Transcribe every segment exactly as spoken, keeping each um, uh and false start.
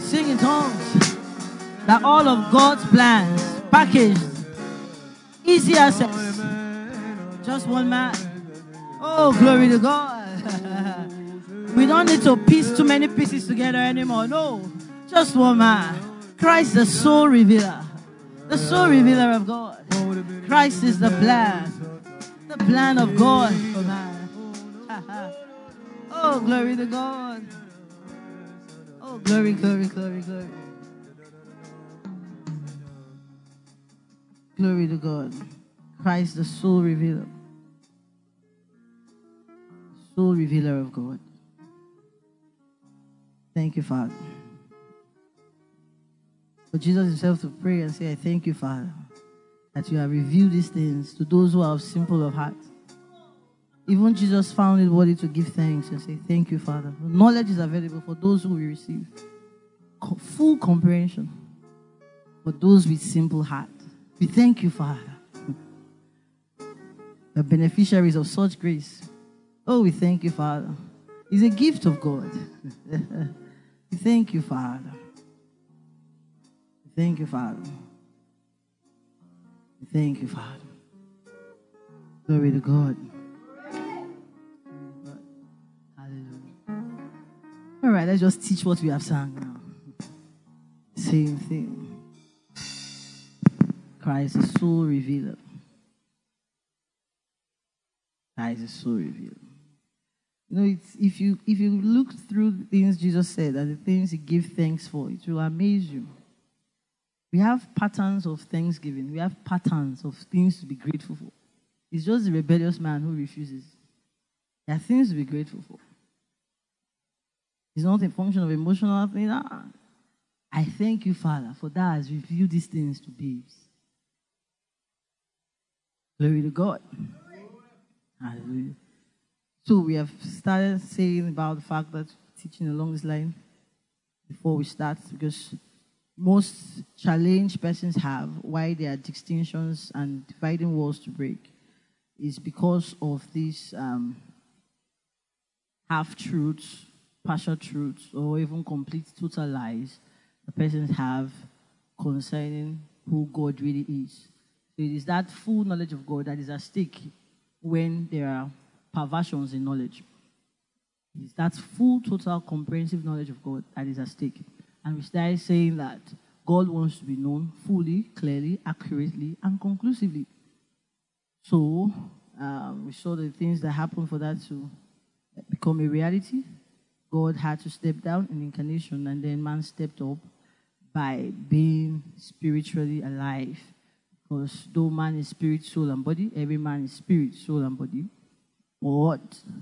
Sing in tongues. That all of God's plans, packaged, easy access. Just one man. Oh, glory to God. We don't need to piece too many pieces together anymore. No, just one man. Christ, the soul revealer. The soul revealer of God. Christ is the plan. The plan of God for man. Oh, glory to God. Oh, glory, glory, glory, glory. Glory to God. Christ, the soul revealer. Soul revealer of God. Thank you, Father. For Jesus himself to pray and say, I thank you, Father, that you have revealed these things to those who are simple of heart. Even Jesus found it worthy to give thanks and say, thank you, Father. Knowledge is available for those who will receive. Full comprehension for those with simple heart. We thank you, Father. The beneficiaries of such grace. Oh, we thank you, Father. It's a gift of God. We thank you, Father. We thank you, Father. We thank you, Father. Glory to God. Hallelujah. All right, let's just teach what we have sung now. Same thing. Christ is soul revealer. Christ is soul revealer. You know, it's, if you if you look through the things Jesus said and the things he gave thanks for, it will amaze you. We have patterns of thanksgiving. We have patterns of things to be grateful for. It's just the rebellious man who refuses. There are things to be grateful for. It's not a function of emotional thing. Ah, I thank you, Father, for that has revealed these things to babes. Glory to God. Hallelujah. So we have started saying about the fact that teaching along this line before we start, because most challenge persons have why there are distinctions and dividing walls to break is because of these um, half-truths, partial truths, or even complete total lies the persons have concerning who God really is. So it is that full knowledge of God that is at stake when there are perversions in knowledge. It's that full, total, comprehensive knowledge of God that is at stake. And we started saying that God wants to be known fully, clearly, accurately, and conclusively. So um, we saw the things that happened for that to become a reality. God had to step down in incarnation, and then man stepped up by being spiritually alive. Because though man is spirit, soul, and body, every man is spirit, soul, and body. But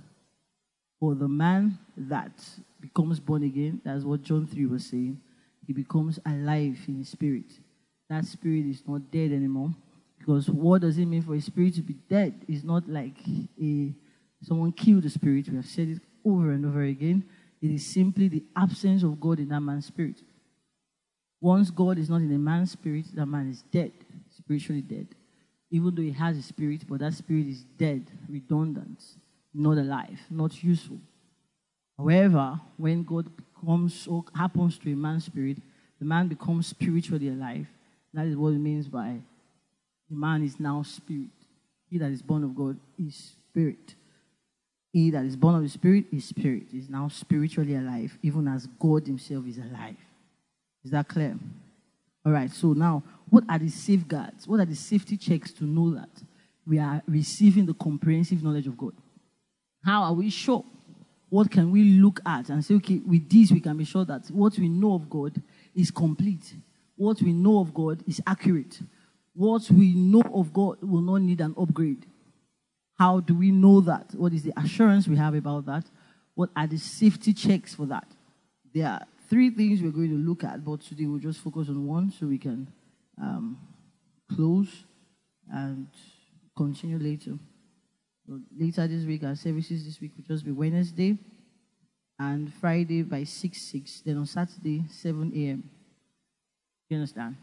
for the man that becomes born again, that's what John three was saying, he becomes alive in his spirit. That spirit is not dead anymore. Because what does it mean for a spirit to be dead? It's not like a someone killed the spirit. We have said it over and over again. It is simply the absence of God in that man's spirit. Once God is not in a man's spirit, that man is dead, spiritually dead. Even though he has a spirit, but that spirit is dead, redundant, not alive, not useful. However, when God comes or happens to a man's spirit, the man becomes spiritually alive. That is what it means by the man is now spirit. He that is born of God is spirit. He that is born of the spirit is spirit. He is now spiritually alive, even as God himself is alive. Is that clear? All right, so now, what are the safeguards? What are the safety checks to know that we are receiving the comprehensive knowledge of God? How are we sure? What can we look at and say, okay, with this we can be sure that what we know of God is complete. What we know of God is accurate. What we know of God will not need an upgrade. How do we know that? What is the assurance we have about that? What are the safety checks for that? There are three things we're going to look at, but today we'll just focus on one so we can um, close and continue later. So later this week, our services this week will just be Wednesday and Friday by six, six. Then on Saturday, seven a.m. You understand?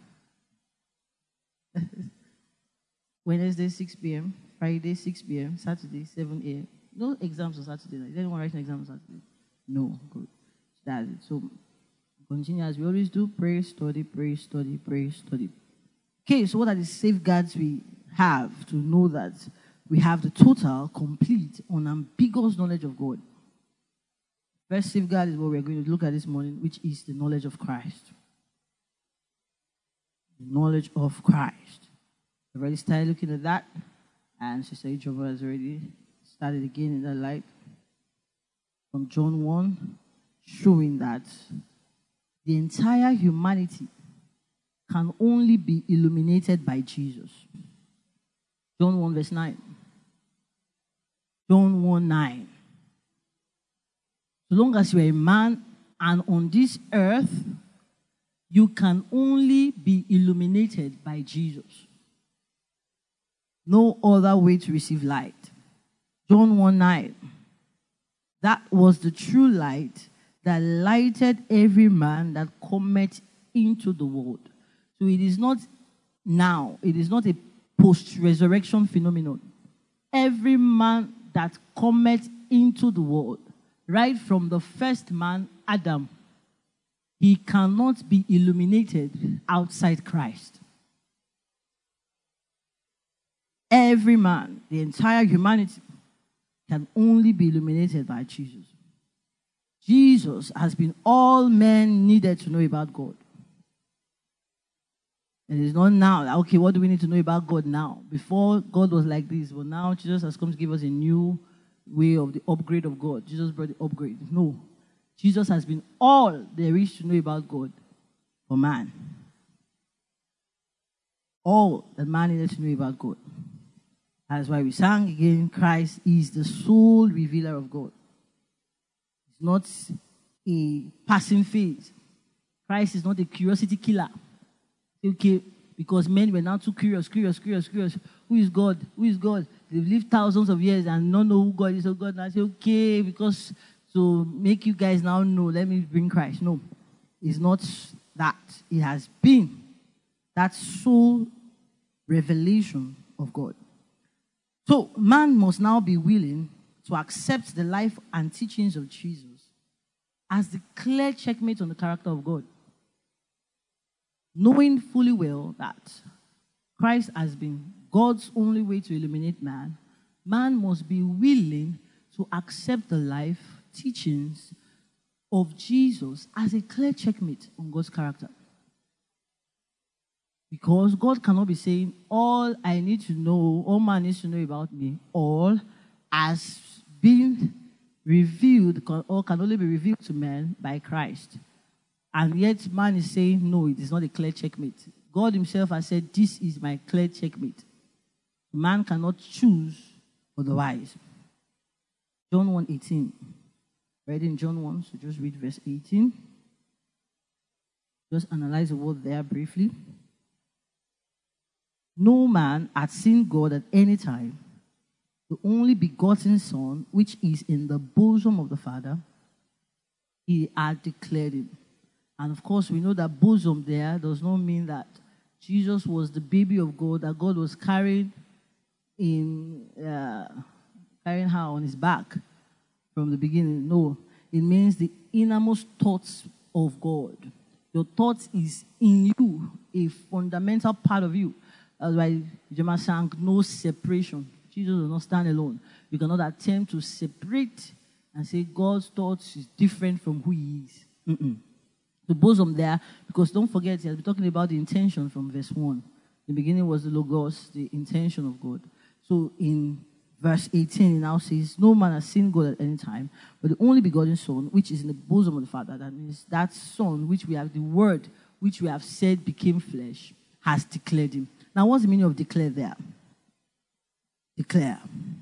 Wednesday, six p.m., Friday, six p.m., Saturday, seven a.m. No exams on Saturday. Is anyone writing exams on Saturday? No. Good. That's it. So Continue as we always do. Pray, study, pray, study, pray, study. Okay, so what are the safeguards we have to know that we have the total, complete, unambiguous knowledge of God? First safeguard is what we're going to look at this morning, which is the knowledge of Christ. The knowledge of Christ. We've already started looking at that, and Sister Ijoma has already started again in that light. From John one, showing that the entire humanity can only be illuminated by Jesus. John one verse nine. John one nine. So long as you are a man and on this earth, you can only be illuminated by Jesus. No other way to receive light. John one nine. That was the true light that lighted every man that cometh into the world. So it is not now, it is not a post-resurrection phenomenon. Every man that cometh into the world, right from the first man, Adam, he cannot be illuminated outside Christ. Every man, the entire humanity, can only be illuminated by Jesus. Jesus has been all men needed to know about God. It is not now, like, okay, what do we need to know about God now? Before, God was like this, but now Jesus has come to give us a new way of the upgrade of God. Jesus brought the upgrade. No. Jesus has been all there is to know about God for man. All that man needed to know about God. That's why we sang again, Christ is the sole revealer of God. It's not a passing phase. Christ is not a curiosity killer. Okay, because men were now too curious, curious, curious, curious. Who is God? Who is God? They've lived thousands of years and don't know who God is. So God now say, okay, because to make you guys now know, let me bring Christ. No, it's not that. It has been that sole revelation of God. So man must now be willing to accept the life and teachings of Jesus as the clear checkmate on the character of God. Knowing fully well that Christ has been God's only way to illuminate man, man must be willing to accept the life, teachings of Jesus as a clear checkmate on God's character. Because God cannot be saying, all I need to know, all man needs to know about me, all has been revealed, or can only be revealed to man by Christ. And yet man is saying, no, it is not a clear checkmate. God himself has said, this is my clear checkmate. Man cannot choose otherwise. John one eighteen. Read in John one, so just read verse eighteen. Just analyze the word there briefly. No man hath seen God at any time. The only begotten Son, which is in the bosom of the Father, he had declared him. And of course, we know that bosom there does not mean that Jesus was the baby of God, that God was carrying in uh, carrying her on his back from the beginning. No, it means the innermost thoughts of God. Your thoughts is in you, a fundamental part of you. That's why Jema sang, no separation. Jesus will not stand alone. You cannot attempt to separate and say God's thoughts is different from who he is. Mm-mm. The bosom there, because don't forget, he has been talking about the intention from verse one. The beginning was the Logos, the intention of God. So in verse eighteen, it now says, no man has seen God at any time, but the only begotten Son, which is in the bosom of the Father. That means that Son, which we have, the Word, which we have said became flesh, has declared him. Now, what's the meaning of declare there? Declare.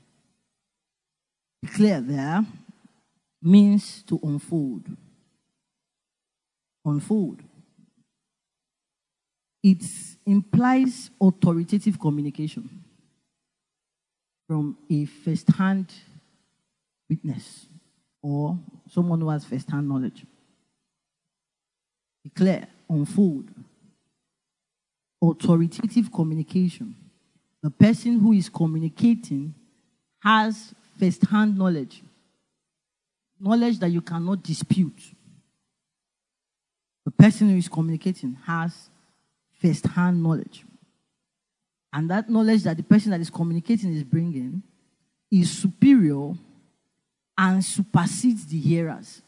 Declare there means to unfold. Unfold. It implies authoritative communication from a first-hand witness or someone who has first-hand knowledge. Declare, unfold. Authoritative communication. The person who is communicating has first-hand knowledge. Knowledge that you cannot dispute. the person who is communicating has first-hand knowledge. And that knowledge that the person that is communicating is bringing is superior and supersedes the hearers.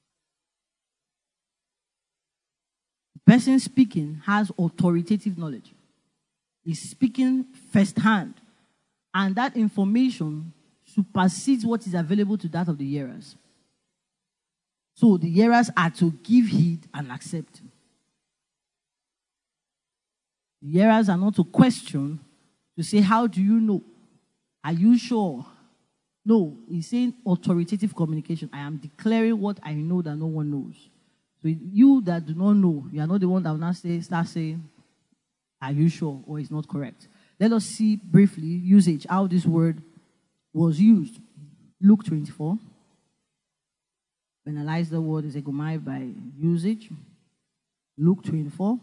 The person speaking has authoritative knowledge. He's speaking firsthand, and that information supersedes what is available to that of the hearers. So the hearers are to give heed and accept. The hearers are not to question, to say, how do you know? Are you sure? No, he's saying authoritative communication. I am declaring what I know that no one knows. So you that do not know, you are not the one that will now say, start saying, are you sure, or it's not correct. Let us see briefly usage, how this word was used. Luke twenty-four. We analyze the word is egomai by usage. Luke twenty-four.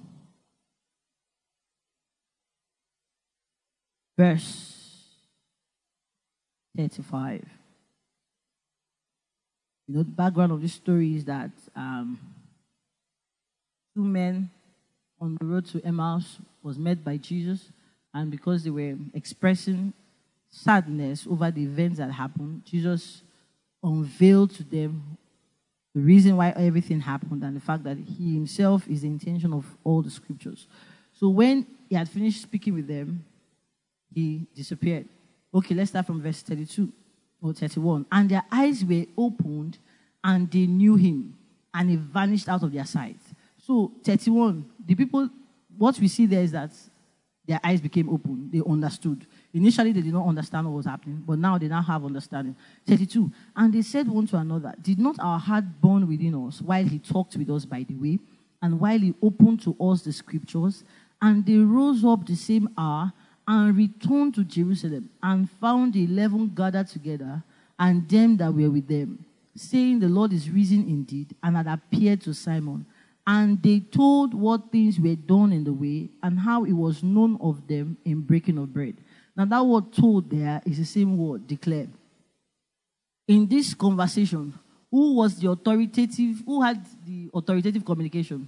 Verse thirty-five. You know, the background of this story is that um, two men on the road to Emmaus was met by Jesus, and because they were expressing sadness over the events that happened, Jesus unveiled to them the reason why everything happened and the fact that he himself is the intention of all the scriptures. So when he had finished speaking with them, he disappeared. Okay, let's start from verse thirty-two or thirty-one. And their eyes were opened and they knew him, and he vanished out of their sight. So thirty-one, the people, what we see there is that their eyes became open. They understood. Initially, they did not understand what was happening, but now they now have understanding. thirty-two, and they said one to another, did not our heart burn within us while he talked with us by the way, and while he opened to us the scriptures? And they rose up the same hour and returned to Jerusalem, and found the eleven gathered together, and them that were with them, saying, the Lord is risen indeed, and had appeared to Simon. And they told what things were done in the way, and how it was known of them in breaking of bread. Now that word told there is the same word, declared. In this conversation, who was the authoritative, who had the authoritative communication?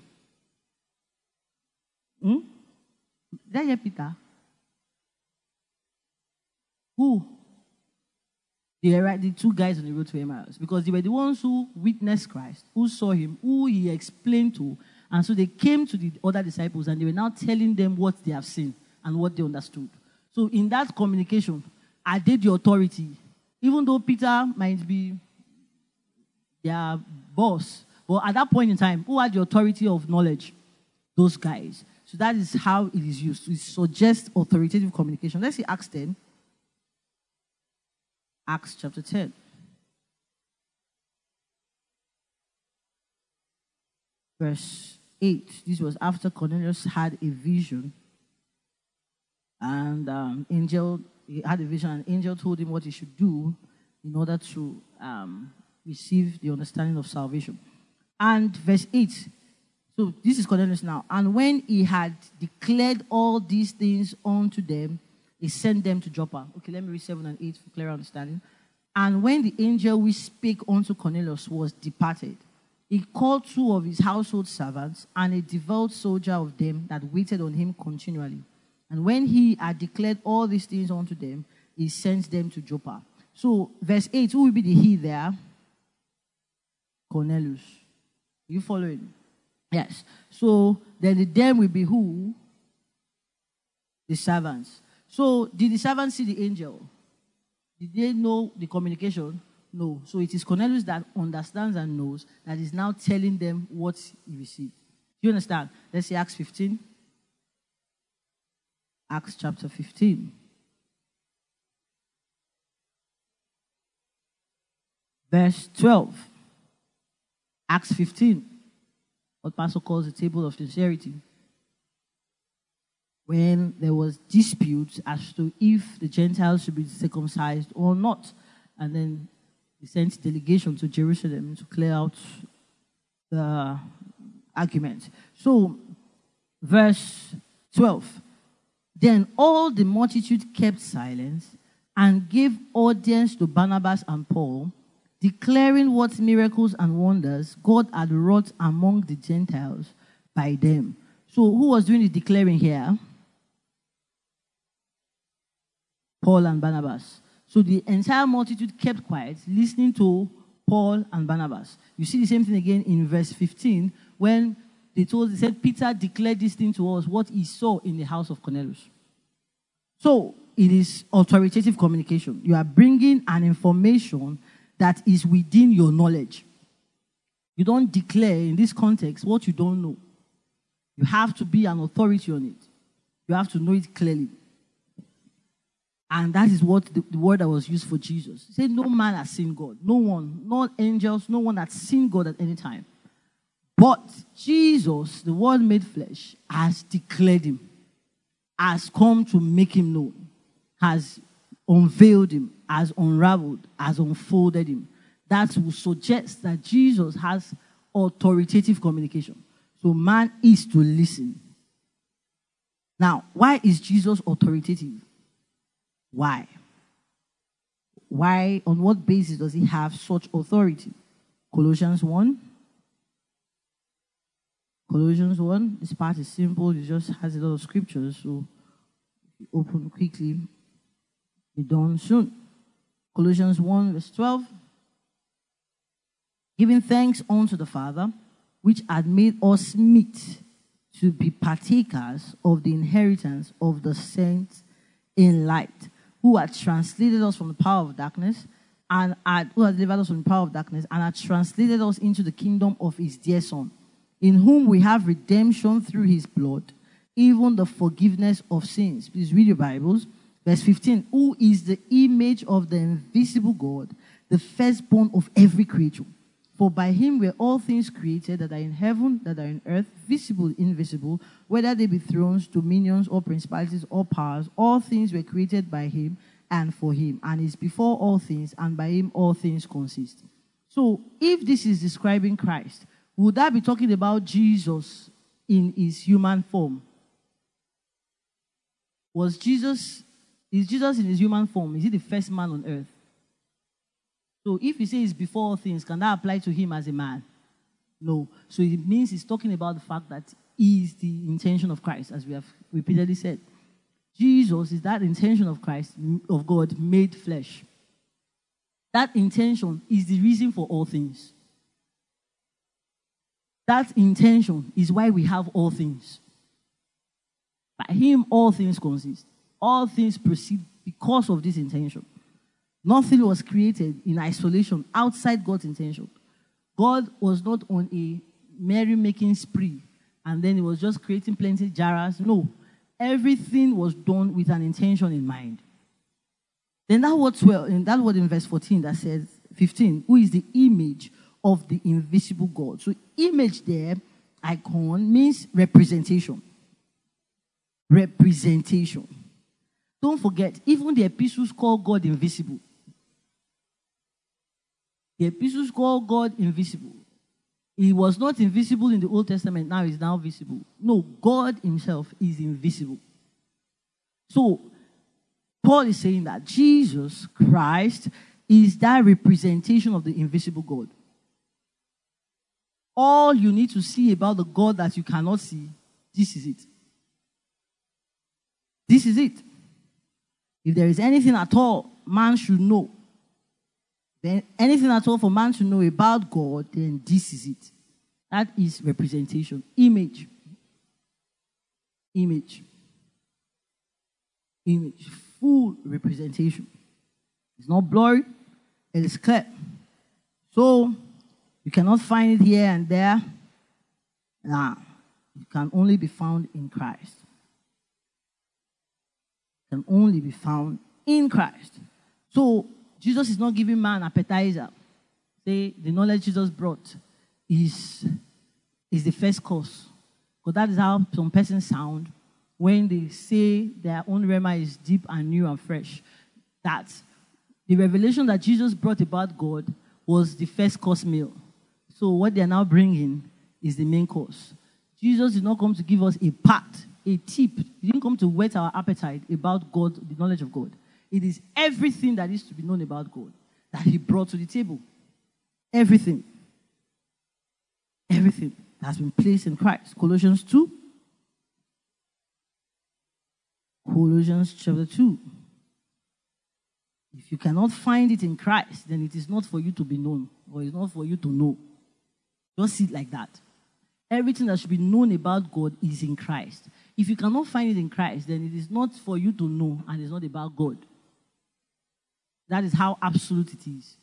Hmm? Did I hear Peter? Who? They were the two guys on the road to Emmaus, because they were the ones who witnessed Christ, who saw him, who he explained to. And so they came to the other disciples and they were now telling them what they have seen and what they understood. So in that communication, are they the authority? Even though Peter might be their boss, but at that point in time, who had the authority of knowledge? Those guys. So that is how it is used. It suggests authoritative communication. Let's see Acts ten. Acts chapter ten. Verse eight. This was after Cornelius had a vision. And um, angel, he had a vision, and angel told him what he should do in order to um, receive the understanding of salvation. And verse eight. So this is Cornelius now. And when he had declared all these things unto them, he sent them to Joppa. Okay, let me read seven and eight for clear understanding. And when the angel which spake unto Cornelius was departed, he called two of his household servants and a devout soldier of them that waited on him continually. And when he had declared all these things unto them, he sent them to Joppa. So, verse eight, who will be the he there? Cornelius. You following? Yes. So, then the them will be who? The servants. So, did the servants see the angel? Did they know the communication? No. So, it is Cornelius that understands and knows that is now telling them what he received. Do you understand? Let's see Acts fifteen. Acts chapter fifteen. Verse twelve. Acts fifteen. What Pastor calls the table of sincerity. When there was dispute as to if the Gentiles should be circumcised or not. And then he sent delegation to Jerusalem to clear out the argument. So, verse twelve. Then all the multitude kept silence and gave audience to Barnabas and Paul, declaring what miracles and wonders God had wrought among the Gentiles, by them. So who was doing the declaring here? Paul and Barnabas. So the entire multitude kept quiet, listening to Paul and Barnabas. You see the same thing again in verse fifteen, when they told, they said, Peter declared this thing to us, what he saw in the house of Cornelius. So it is authoritative communication. You are bringing an information that is within your knowledge. You don't declare in this context what you don't know. You have to be an authority on it. You have to know it clearly. And that is what the, the word that was used for Jesus. He said, no man has seen God. No one, not angels, no one has seen God at any time. But Jesus, the word made flesh, has declared him, has come to make him known, has unveiled him, has unraveled, has unfolded him. That will suggest that Jesus has authoritative communication. So man is to listen. Now, why is Jesus authoritative? Why? Why, on what basis does he have such authority? Colossians one. Colossians one, this part is simple. It just has a lot of scriptures. So if you open quickly, be done soon. Colossians one, verse twelve. Giving thanks unto the Father, which had made us meet to be partakers of the inheritance of the saints in light, who had translated us from the power of darkness, and had, who had delivered us from the power of darkness, and had translated us into the kingdom of his dear Son, in whom we have redemption through his blood, even the forgiveness of sins. Please read your Bibles. Verse fifteen, who is the image of the invisible God, the firstborn of every creature. For by him were all things created that are in heaven, that are in earth, visible, invisible, whether they be thrones, dominions, or principalities, or powers. All things were created by him and for him, and is before all things, and by him all things consist. So, if this is describing Christ, would that be talking about Jesus in his human form? Was Jesus, is Jesus in his human form? Is he the first man on earth? So if you say he's before all things, can that apply to him as a man? No. So it means he's talking about the fact that he is the intention of Christ, as we have repeatedly said. Jesus is that intention of Christ, of God, made flesh. That intention is the reason for all things. That intention is why we have all things. By him, all things consist. All things proceed because of this intention. Nothing was created in isolation outside God's intention. God was not on a merry-making spree, and then he was just creating plenty of jars. No. Everything was done with an intention in mind. Then that word twelve, in that word in verse fourteen that says, fifteen, who is the image of the invisible God. So image there, icon, means representation. Representation. Don't forget, even the epistles call God invisible. The epistles call God invisible. He was not invisible in the Old Testament, now he's now visible. No, God himself is invisible. So, Paul is saying that Jesus Christ is that representation of the invisible God. All you need to see about the God that you cannot see, this is it. This is it. If there is anything at all man should know, then anything at all for man to know about God, then this is it. That is representation. Image. Image. Image. Full representation. It's not blurry. It is clear. So, you cannot find it here and there. Nah. It can only be found in Christ. It can only be found in Christ. So, Jesus is not giving man appetizer. Say, the knowledge Jesus brought is, is the first course. Because that is how some persons sound when they say their own rema is deep and new and fresh. That the revelation that Jesus brought about God was the first course meal. So what they are now bringing is the main course. Jesus did not come to give us a part, a tip. He didn't come to whet our appetite about God, the knowledge of God. It is everything that is to be known about God that he brought to the table. Everything. Everything. that has been placed in Christ. Colossians two. Colossians chapter two. If you cannot find it in Christ, then it is not for you to be known, or it's not for you to know. Just see it like that. Everything that should be known about God is in Christ. If you cannot find it in Christ, then it is not for you to know, and it's not about God. That is how absolute it is.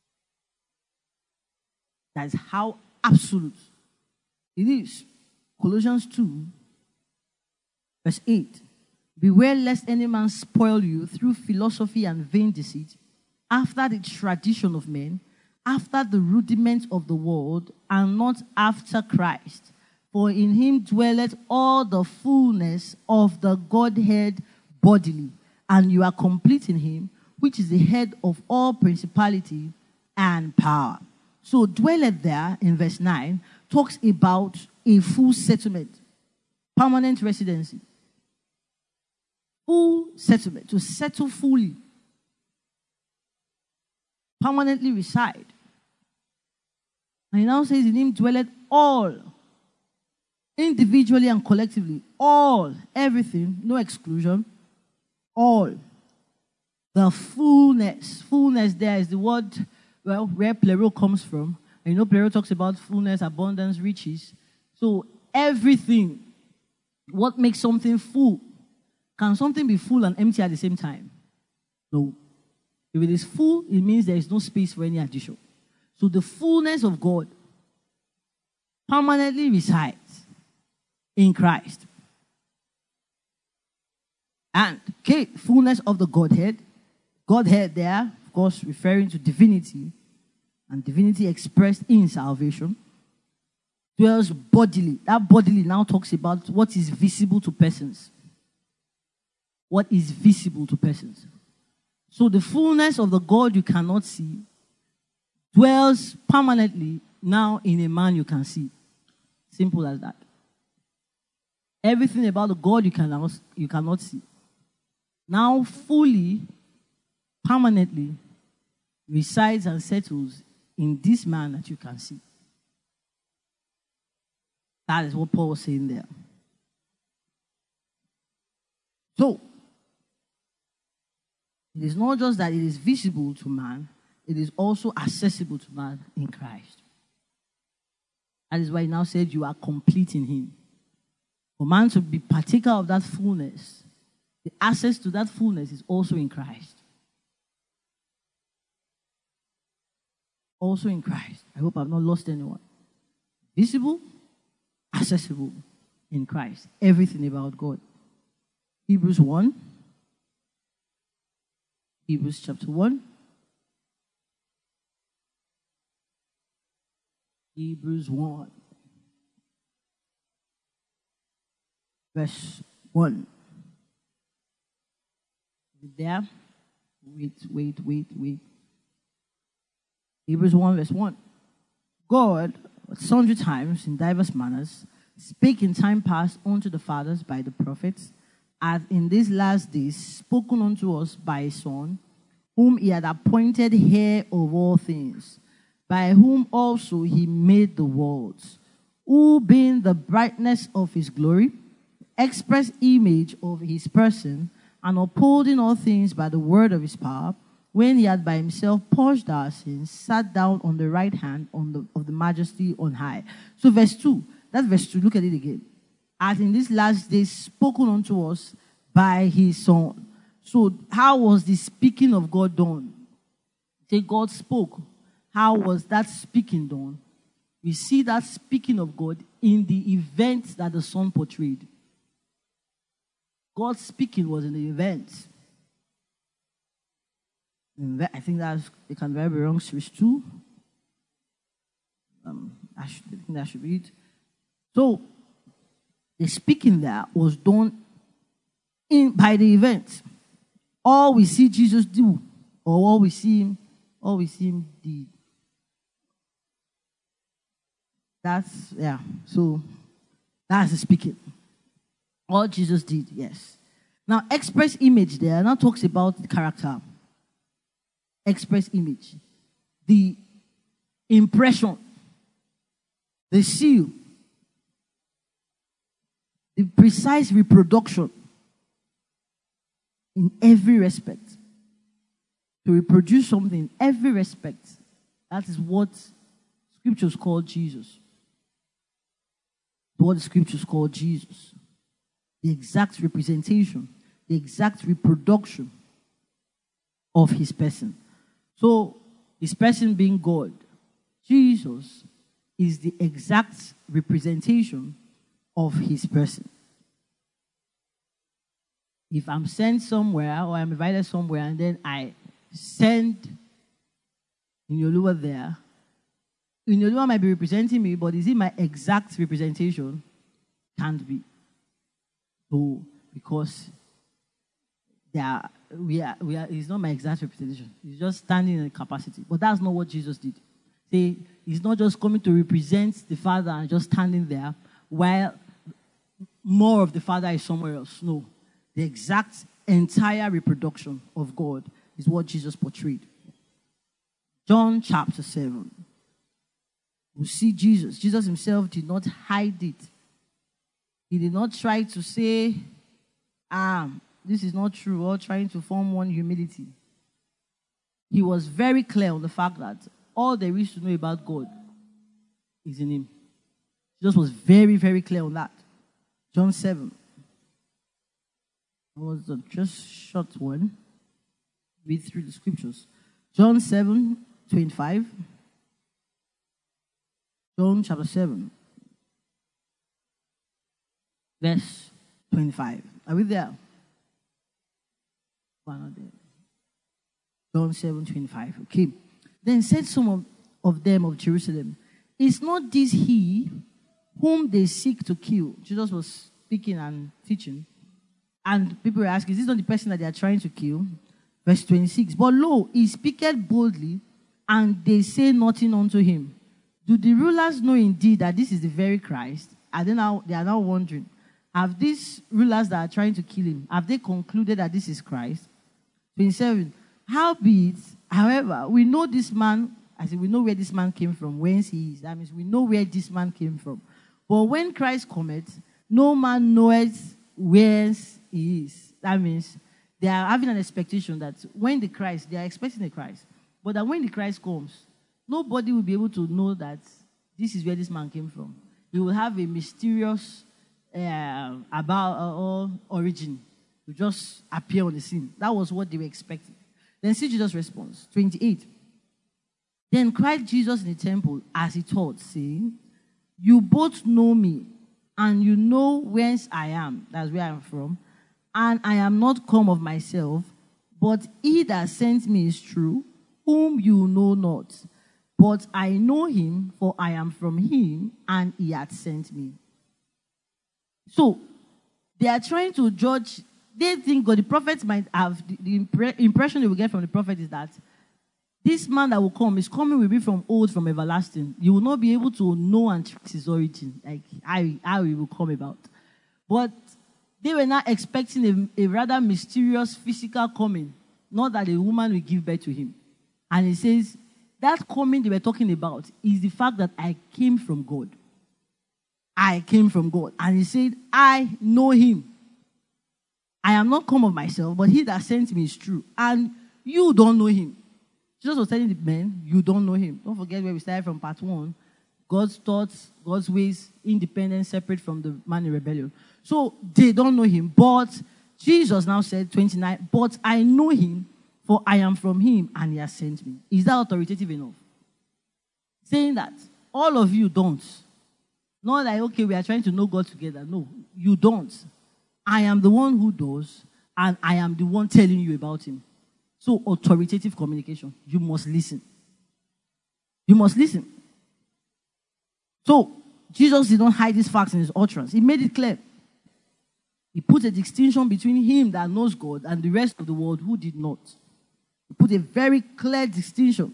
That is how absolute it is. Colossians two, verse eight. Beware lest any man spoil you through philosophy and vain deceit, after the tradition of men, after the rudiments of the world, and not after Christ. For in him dwelleth all the fullness of the Godhead bodily, and you are complete in him, which is the head of all principality and power. So dwelleth there, in verse nine, talks about a full settlement, permanent residency. Full settlement, to settle fully, permanently reside. And he now says in him dwelleth all, individually and collectively, all, everything, no exclusion, all. The fullness, fullness there is the word, well, where plero comes from. And you know plero talks about fullness, abundance, riches. So everything, what makes something full? Can something be full and empty at the same time? No. If it is full, it means there is no space for any addition. So the fullness of God permanently resides in Christ. And, okay, fullness of the Godhead. Godhead there, of course, referring to divinity, and divinity expressed in salvation, dwells bodily. That bodily now talks about what is visible to persons. What is visible to persons. So the fullness of the God you cannot see dwells permanently now in a man you can see. Simple as that. Everything about the God you cannot, you cannot see now fully, permanently resides and settles in this man that you can see. That is what Paul was saying there. So, it is not just that it is visible to man, it is also accessible to man in Christ. That is why he now said you are complete in him. For man to be partaker of that fullness, the access to that fullness is also in Christ. Also in Christ. I hope I've not lost anyone. Visible, accessible in Christ. Everything about God. Hebrews one. Hebrews chapter one. Hebrews one. Verse one. There. Wait, wait, wait, wait. Hebrews one, verse one. God, sundry times in diverse manners, spake in time past unto the fathers by the prophets, as in these last days spoken unto us by his Son, whom he had appointed heir of all things, by whom also he made the worlds, who being the brightness of his glory, express image of his person, and upholding all things by the word of his power, when he had by himself purged our sins, sat down on the right hand on the, of the majesty on high. So verse two, that's verse two, look at it again. As in these last days spoken unto us by his Son. So how was the speaking of God done? Say God spoke. How was that speaking done? We see that speaking of God in the events that the Son portrayed. God's speaking was in the events. I think that's, it can very be wrong, series two. Um, I, should, I think that should be it. So, the speaking there was done in by the event. All we see Jesus do, or all we see him, all we see him did. That's, yeah, so that's the speaking. All Jesus did, yes. Now, express image there now talks about the character. Express image. The impression, the seal, the precise reproduction in every respect. To reproduce something in every respect. That is what scriptures call Jesus. What the scriptures call Jesus. The exact representation, the exact reproduction of his person. So, his person being God, Jesus is the exact representation of his person. If I'm sent somewhere or I'm invited somewhere and then I send Inyoluwa there, Inyoluwa might be representing me, but is it my exact representation? Can't be. So, because they are, we are, we are, it's not my exact representation. It's just standing in a capacity. But that's not what Jesus did. See, he's not just coming to represent the Father and just standing there while more of the Father is somewhere else. No. The exact entire reproduction of God is what Jesus portrayed. John chapter seven. We see Jesus. Jesus himself did not hide it. He did not try to say, ah, this is not true, or trying to form one humility. He was very clear on the fact that all there is to know about God is in him. Jesus was very, very clear on that. John seven. It was a just short one. Read through the scriptures. John seven, twenty-five. John chapter seven. Verse twenty-five. Are we there? Why not there? John seven, twenty-five. Okay. Then said some of, of them of Jerusalem, is not this he whom they seek to kill? Jesus was speaking and teaching. And people were asking, is this not the person that they are trying to kill? Verse twenty-six. But lo, he speaketh boldly, and they say nothing unto him. Do the rulers know indeed that this is the very Christ? Are they now, they are now wondering, have these rulers that are trying to kill him, have they concluded that this is Christ? twenty-seven. Howbeit, however, we know this man, I said, we know where this man came from, whence he is. That means we know where this man came from. But when Christ cometh, no man knoweth whence he is. That means they are having an expectation that when the Christ, they are expecting the Christ, but that when the Christ comes, nobody will be able to know that this is where this man came from. He will have a mysterious uh, about uh, or origin to just appear on the scene. That was what they were expecting. Then see Jesus' response. twenty-eight. Then cried Jesus in the temple as he taught, saying, you both know me, and you know whence I am. That's where I am from. And I am not come of myself, but he that sent me is true, whom you know not. But I know him, for I am from him, and he hath sent me. So, they are trying to judge. They think God, the prophets might have, the, the impre- impression they will get from the prophet is that this man that will come, is coming will be from old, from everlasting. You will not be able to know and trace his origin, like how, how he will come about. But they were not expecting a, a rather mysterious physical coming, not that a woman will give birth to him. And he says, that coming they were talking about is the fact that I came from God. I came from God. And he said, I know him. I am not come of myself, but he that sent me is true. And you don't know him. Jesus was telling the men, you don't know him. Don't forget where we started from part one. God's thoughts, God's ways, independent, separate from the man in rebellion. So they don't know him. But Jesus now said, twenty-nine, but I know him, for I am from him, and he has sent me. Is that authoritative enough? Saying that all of you don't. Not like, okay, we are trying to know God together. No, you don't. I am the one who does, and I am the one telling you about him. So authoritative communication. You must listen. You must listen. So Jesus did not hide these facts in his utterance. He made it clear. He put a distinction between him that knows God and the rest of the world who did not. He put a very clear distinction.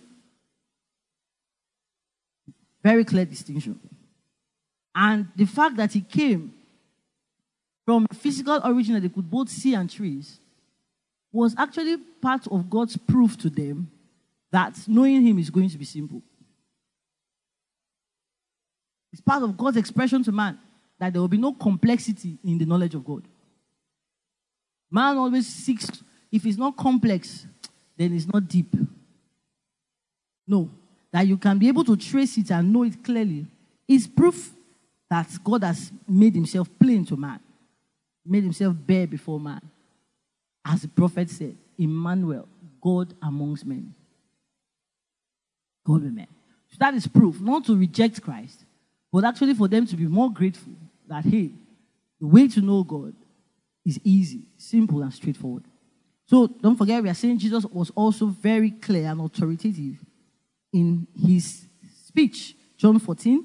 Very clear distinction. And the fact that he came from a physical origin that they could both see and trace was actually part of God's proof to them that knowing him is going to be simple. It's part of God's expression to man that there will be no complexity in the knowledge of God. Man always seeks, if it's not complex, then it's not deep. No. That you can be able to trace it and know it clearly is proof that God has made himself plain to man, made himself bare before man. As the prophet said, Emmanuel, God amongst men. God with men. So that is proof, not to reject Christ, but actually for them to be more grateful that, hey, the way to know God is easy, simple, and straightforward. So don't forget, we are saying Jesus was also very clear and authoritative in his speech. John fourteen.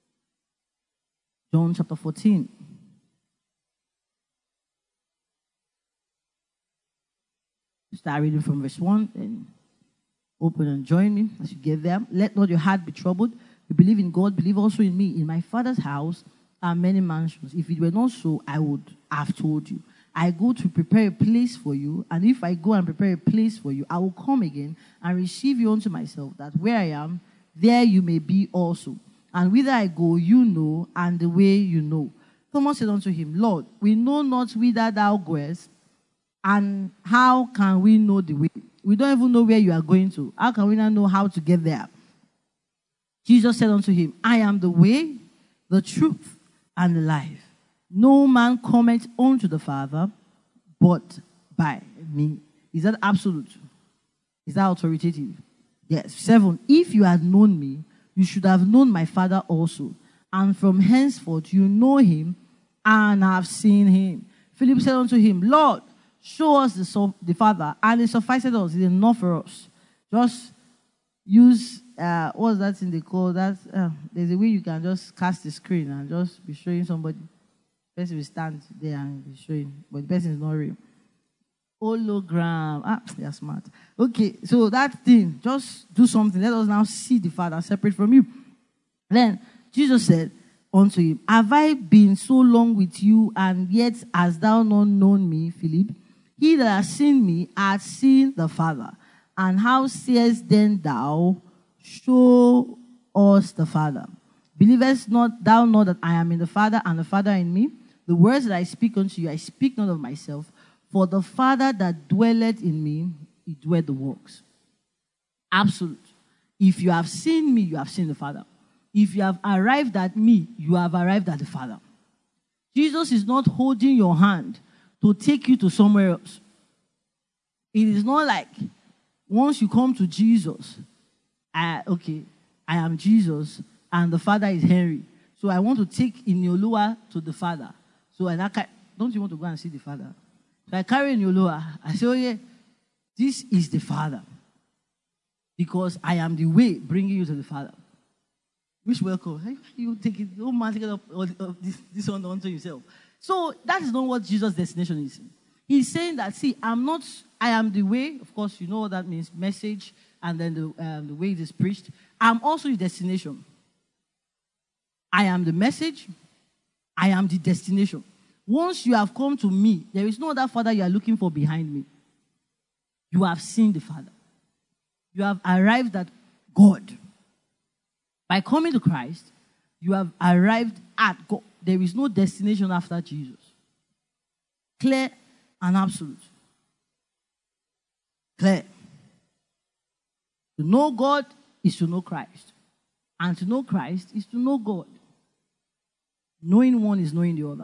John chapter fourteen. Start reading from verse one and open and join me as you get there. Let not your heart be troubled. You believe in God, believe also in me. In my Father's house are many mansions. If it were not so, I would have told you. I go to prepare a place for you, and if I go and prepare a place for you, I will come again and receive you unto myself, that where I am, there you may be also. And whither I go, you know, and the way you know. Thomas said unto him, Lord, we know not whither thou goest, and how can we know the way? We don't even know where you are going to. How can we not know how to get there? Jesus said unto him, I am the way, the truth, and the life. No man cometh unto the Father but by me. Is that absolute? Is that authoritative? Yes. Seven. If you had known me, you should have known my Father also. And from henceforth you know him and have seen him. Philip said unto him, Lord, show us the, the Father, and it sufficeth us. It is enough for us. Just use, uh, what's that thing they call that? Uh, there's a way you can just cast the screen and just be showing somebody. The person will stand there and be showing, but the person is not real. Hologram. Ah, you're smart. Okay, so that thing, just do something. Let us now see the Father separate from you. Then Jesus said unto him, have I been so long with you, and yet hast thou not known me, Philip? He that has seen me hath seen the Father. And how sayest then thou, show us the Father? Believest not thou not that I am in the Father, and the Father in me? The words that I speak unto you, I speak not of myself, for the Father that dwelleth in me, he doeth the works. Absolute. If you have seen me, you have seen the Father. If you have arrived at me, you have arrived at the Father. Jesus is not holding your hand to take you to somewhere else. It is not like once you come to Jesus, I, okay, I am Jesus, and the Father is Henry. So I want to take Iniolua to the Father. So and I don't you want to go and see the Father? So I carry Iniolua. I say, oh yeah, this is the Father. Because I am the way bringing you to the Father. Which welcome. Hey, you take it, don't man take it up, or, or this, this one onto yourself. So that is not what Jesus' destination is. He's saying that, see, I'm not, I am the way. Of course, you know what that means, message, and then the, um, the way it is preached. I'm also your destination. I am the message. I am the destination. Once you have come to me, there is no other Father you are looking for behind me. You have seen the Father. You have arrived at God. By coming to Christ, you have arrived at God. There is no destination after Jesus. Clear and absolute. Clear. To know God is to know Christ. And to know Christ is to know God. Knowing one is knowing the other.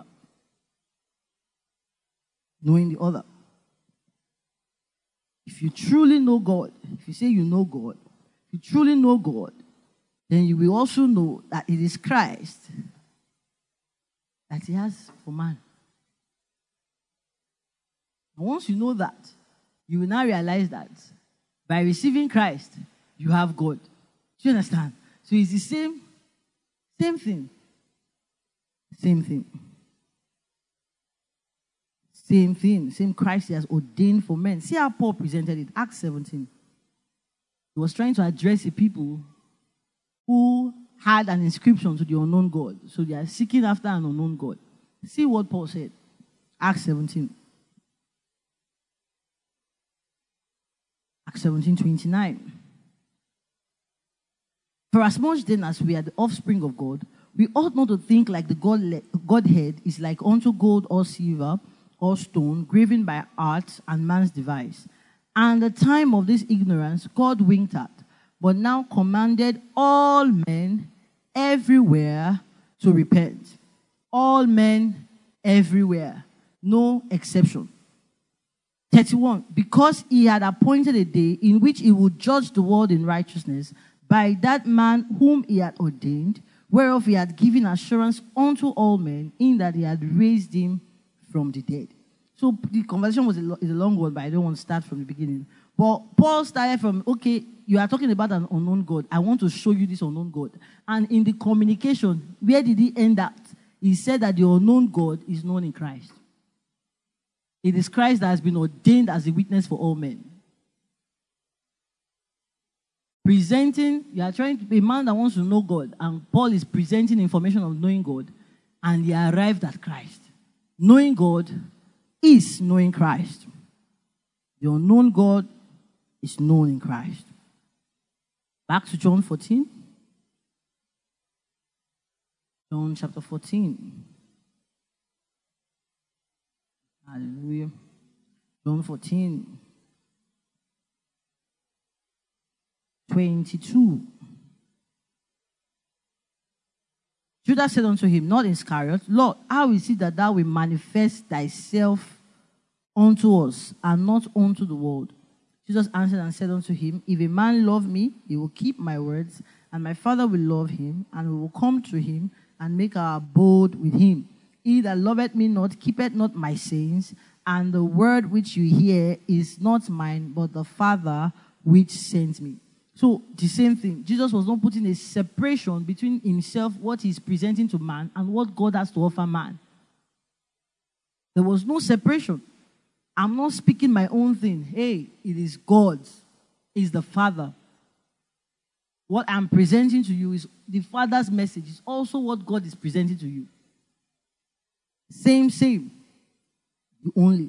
Knowing the other. If you truly know God, if you say you know God, if you truly know God, then you will also know that it is Christ that he has for man. And once you know that, you will now realize that by receiving Christ, you have God. Do you understand? So it's the same, same thing. Same thing. Same thing. Same Christ he has ordained for men. See how Paul presented it. Acts seventeen. He was trying to address the people who had an inscription to the unknown God. So they are seeking after an unknown God. See what Paul said. Acts seventeen. Acts seventeen twenty-nine. For as much then as we are the offspring of God, We ought not to think like the God, Godhead is like unto gold or silver or stone, graven by art and man's device. And the time of this ignorance God winked at, but now commanded all men everywhere to repent. All men everywhere, no exception. thirty-one, because he had appointed a day in which he would judge the world in righteousness by that man whom he had ordained, whereof he had given assurance unto all men, in that he had raised him from the dead. So the conversation was a, lo- is a long one, but I don't want to start from the beginning. But Paul started from, okay, you are talking about an unknown God. I want to show you this unknown God. And in the communication, where did he end up? He said that the unknown God is known in Christ. It is Christ that has been ordained as a witness for all men. Presenting, you are trying to be a man that wants to know God, and Paul is presenting information of knowing God, and he arrived at Christ. Knowing God is knowing Christ. The unknown God is known in Christ. Back to John fourteen. John chapter fourteen. Hallelujah. John fourteen. twenty-two. Judas said unto him, not Iscariot, Lord, how is it that thou wilt manifest thyself unto us, and not unto the world? Jesus answered and said unto him, if a man love me, he will keep my words, and my Father will love him, and we will come to him, and make our abode with him. He that loveth me not, keepeth not my sayings, and the word which you hear is not mine, but the Father which sent me. So, the same thing. Jesus was not putting a separation between himself, what he's presenting to man, and what God has to offer man. There was no separation. I'm not speaking my own thing. Hey, it is God's. It's the Father. What I'm presenting to you is the Father's message. It's also what God is presenting to you. Same, same. The only.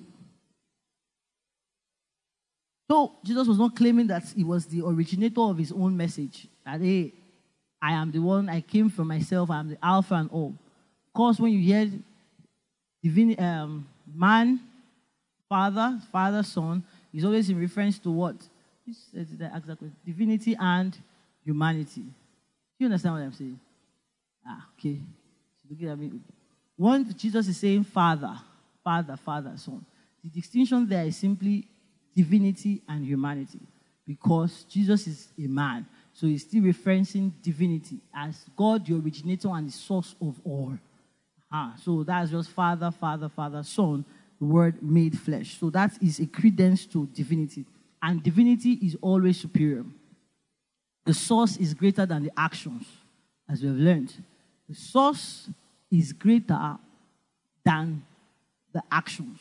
So, Jesus was not claiming that he was the originator of his own message. That, hey, I am the one, I came from myself, I am the Alpha and All. Of course, when you hear divine, um, man, Father, Father, Son, is always in reference to what? Exactly. Divinity and humanity. Do you understand what I'm saying? Ah, okay. Look at me. One, Jesus is saying Father, Father, Father, Son. The distinction there is simply divinity and humanity, because Jesus is a man. So he's still referencing divinity as God, the originator and the source of all. Ah, so that's just Father, Father, Father, Son, the Word made flesh. So that is a credence to divinity. And divinity is always superior. The source is greater than the actions, as we have learned. The source is greater than the actions.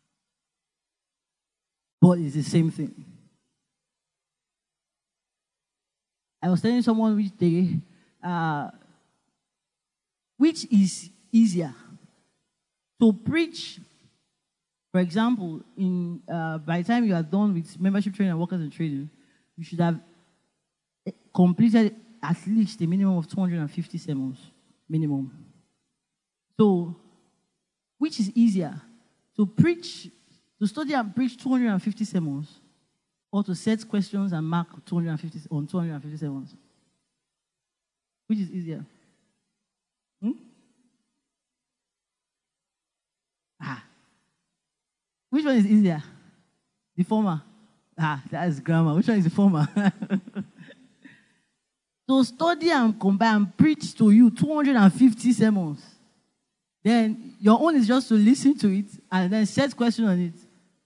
But it's the same thing. I was telling someone which day, uh, which is easier to preach. For example, in uh, by the time you are done with membership training and workers in training, you should have completed at least a minimum of two hundred fifty sermons, minimum. So, which is easier, to preach, to study and preach two hundred fifty sermons, or to set questions and mark two hundred fifty on two hundred fifty sermons? Which is easier? Hmm? Ah. Which one is easier? The former. Ah, that is grammar. Which one is the former? So study and compare and preach to you two hundred fifty sermons. Then your own is just to listen to it and then set question on it.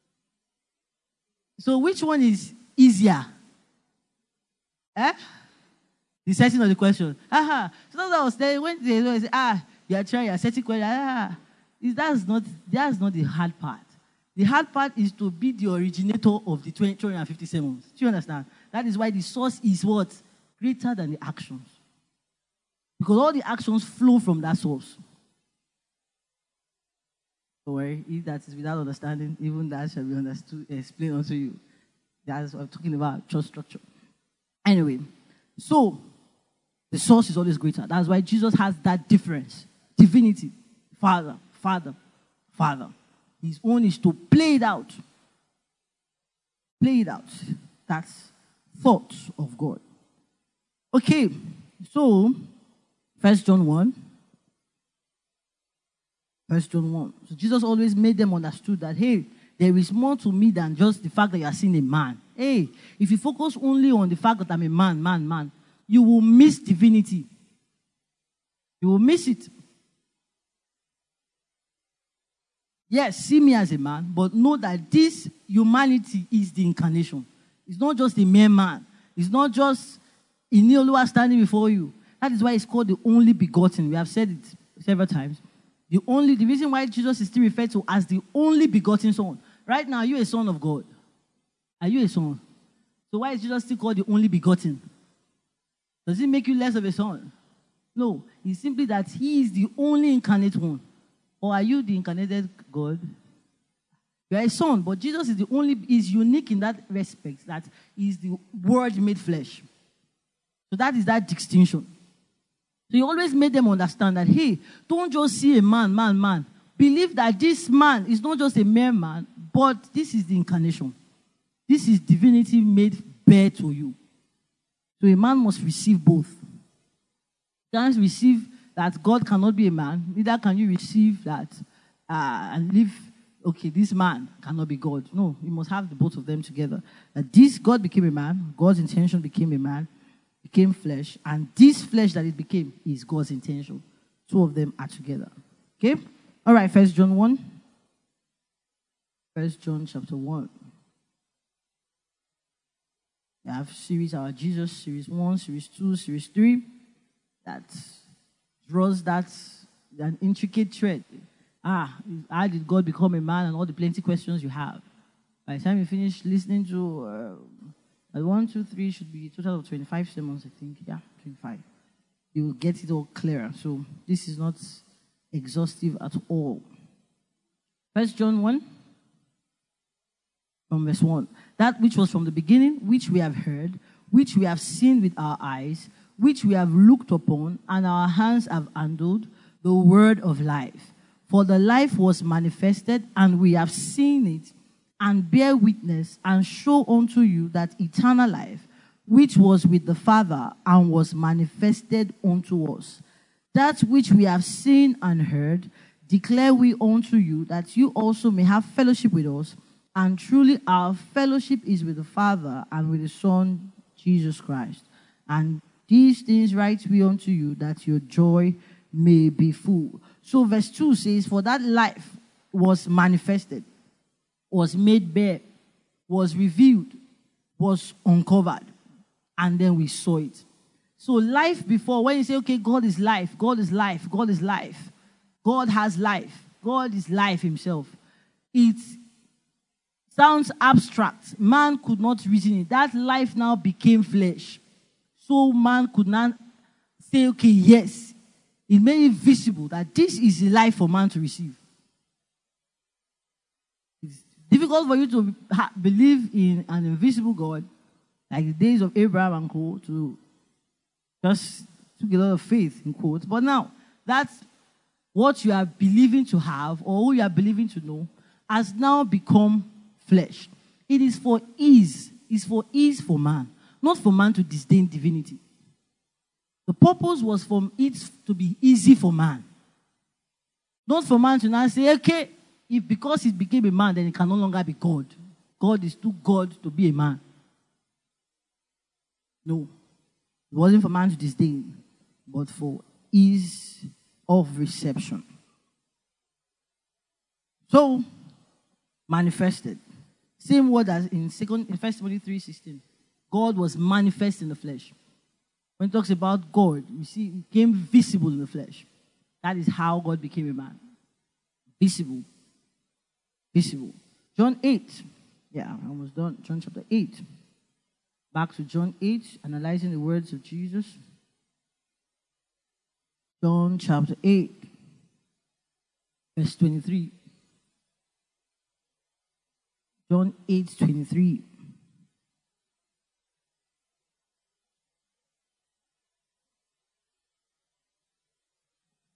So which one is easier? Eh? The setting of the question. Aha. So that's what I was saying. When they say, ah, you are trying, you are setting question. Ah, that's not, that's not the hard part. The hard part is to be the originator of the two hundred fifty sermons. Do you understand? That is why the source is what? Greater than the actions. Because all the actions flow from that source. Don't worry, if that is without understanding, even that shall be understood, explained unto you. That's what I'm talking about, church structure. Anyway, so the The source is always greater. That's why Jesus has that difference. Divinity. Father, Father, Father. His own is to play it out. Play it out. That's thoughts of God. Okay, so First John one. First John one. So Jesus always made them understood that, hey, there is more to me than just the fact that you are seeing a man. Hey, if you focus only on the fact that I'm a man, man, man, you will miss divinity. You will miss it. Yes, see me as a man, but know that this humanity is the incarnation. It's not just a mere man. It's not just Iniolua standing before you. That is why it's called the only begotten. We have said it several times. The only, the reason why Jesus is still referred to as the only begotten son. Right now, are you a son of God? Are you a son? So why is Jesus still called the only begotten? Does it make you less of a son? No. It's simply that he is the only incarnate one. Or are you the incarnated God? You are a son, but Jesus is the only, is unique in that respect, that he is the word made flesh. So that is that distinction. So he always made them understand that, hey, don't just see a man, man, man. Believe that this man is not just a mere man, but this is the incarnation. This is divinity made bare to you. So a man must receive both. You can't receive that God cannot be a man, neither can you receive that uh, and live, okay, this man cannot be God. No, you must have the both of them together. That this God became a man, God's intention became a man, became flesh, and this flesh that it became is God's intention. Two of them are together. Okay? All right, First John one. First John chapter one. We have series, our Jesus, series one, series two, series three. That draws that, an intricate thread. Ah, how did God become a man, and all the plenty questions you have. By the time you finish listening to uh, one, two, three should be a total of twenty-five sermons, I think. Yeah, twenty-five. You will get it all clearer. So this is not exhaustive at all. First John one. From verse one. That which was from the beginning, which we have heard, which we have seen with our eyes, which we have looked upon, and our hands have handled, the word of life. For the life was manifested, and we have seen it, and bear witness, and show unto you that eternal life, which was with the Father, and was manifested unto us. That which we have seen and heard, declare we unto you, that you also may have fellowship with us. And truly our fellowship is with the Father and with the Son, Jesus Christ. And these things write we unto you, that your joy may be full. So verse two says, for that life was manifested, was made bare, was revealed, was uncovered. And then we saw it. So life before, when you say, okay, God is life, God is life, God is life. God has life. God is life himself. It's sounds abstract. Man could not reason it. That life now became flesh. So man could not say, okay, yes. It made it visible that this is a life for man to receive. It's difficult for you to ha- believe in an invisible God, like the days of Abraham and co, to just took a lot of faith, in quotes. But now, that's what you are believing to have, or who you are believing to know, has now become flesh. It is for ease. It's for ease for man, not for man to disdain divinity. The purpose was for it to be easy for man. Not for man to now say, okay, if because it became a man, then it can no longer be God. God is too God to be a man. No. It wasn't for man to disdain, but for ease of reception. So, manifested. Same word as in second in First Timothy three sixteen. God was manifest in the flesh. When it talks about God, you see, it became visible in the flesh. That is how God became a man. Visible. Visible. John eight. Yeah, I almost done. John chapter eight. Back to John eight, analyzing the words of Jesus. John chapter eight, verse twenty-three. John eight, twenty-three.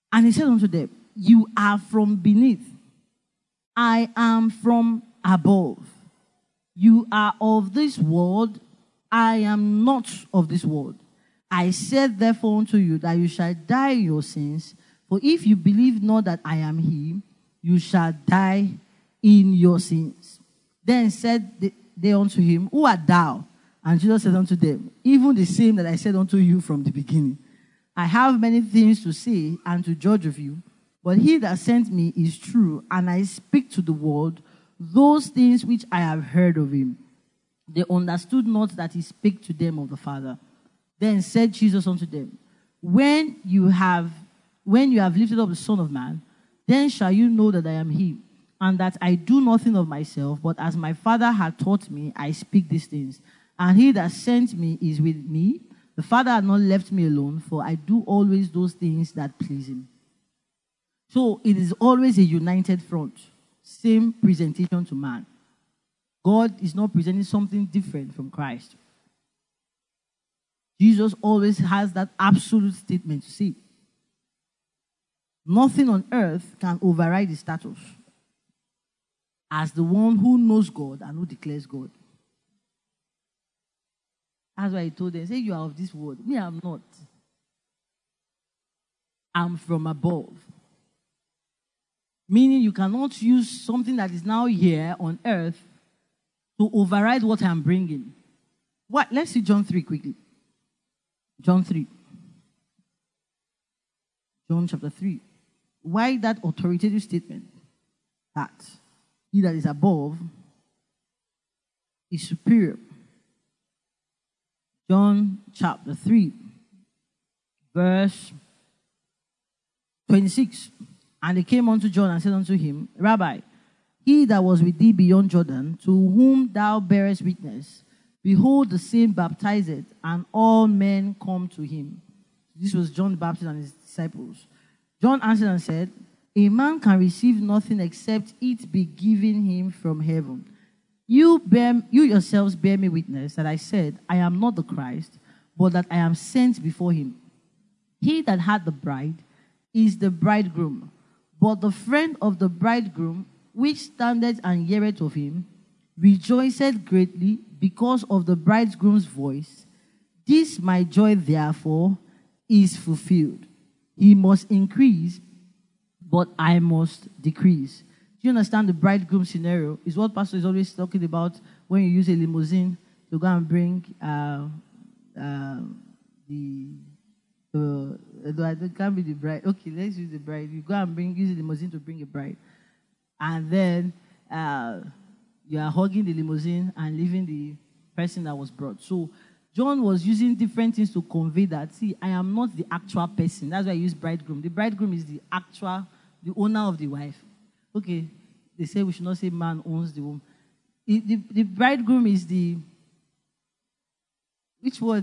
And he said unto them, you are from beneath. I am from above. You are of this world. I am not of this world. I said therefore unto you that you shall die in your sins. For if you believe not that I am he, you shall die in your sins. Then said they unto him, who art thou? And Jesus said unto them, even the same that I said unto you from the beginning. I have many things to say and to judge of you, but he that sent me is true, and I speak to the world those things which I have heard of him. They understood not that he spake to them of the Father. Then said Jesus unto them, When you have when you have lifted up the Son of Man, then shall you know that I am he, and that I do nothing of myself, but as my Father hath taught me, I speak these things. And he that sent me is with me. The Father had not left me alone, for I do always those things that please him. So it is always a united front. Same presentation to man. God is not presenting something different from Christ. Jesus always has that absolute statement to say. Nothing on earth can override his status as the one who knows God and who declares God. That's why he told them, say you are of this world. Me, I'm not. I'm from above. Meaning you cannot use something that is now here on earth to override what I'm bringing. What? Let's see John three quickly. John three. John chapter three. Why that authoritative statement that he that is above is superior? John chapter three, verse twenty-six. And they came unto John and said unto him, Rabbi, he that was with thee beyond Jordan, to whom thou bearest witness, behold, the same baptizeth, and all men come to him. This was John the Baptist and his disciples. John answered and said, a man can receive nothing except it be given him from heaven. You, bear, you yourselves bear me witness that I said, I am not the Christ, but that I am sent before him. He that had the bride is the bridegroom. But the friend of the bridegroom, which standeth and heareth of him, rejoiceth greatly because of the bridegroom's voice. This my joy, therefore, is fulfilled. He must increase, but I must decrease. Do you understand the bridegroom scenario? Is what Pastor is always talking about when you use a limousine to go and bring uh, uh, the... Uh, it can't be the bride. Okay, let's use the bride. You go and bring, use the limousine to bring a bride. And then uh, you are hugging the limousine and leaving the person that was brought. So John was using different things to convey that, see, I am not the actual person. That's why I use bridegroom. The bridegroom is the actual, the owner of the wife. Okay, they say we should not say man owns the woman. The, the, the bridegroom is the, which word?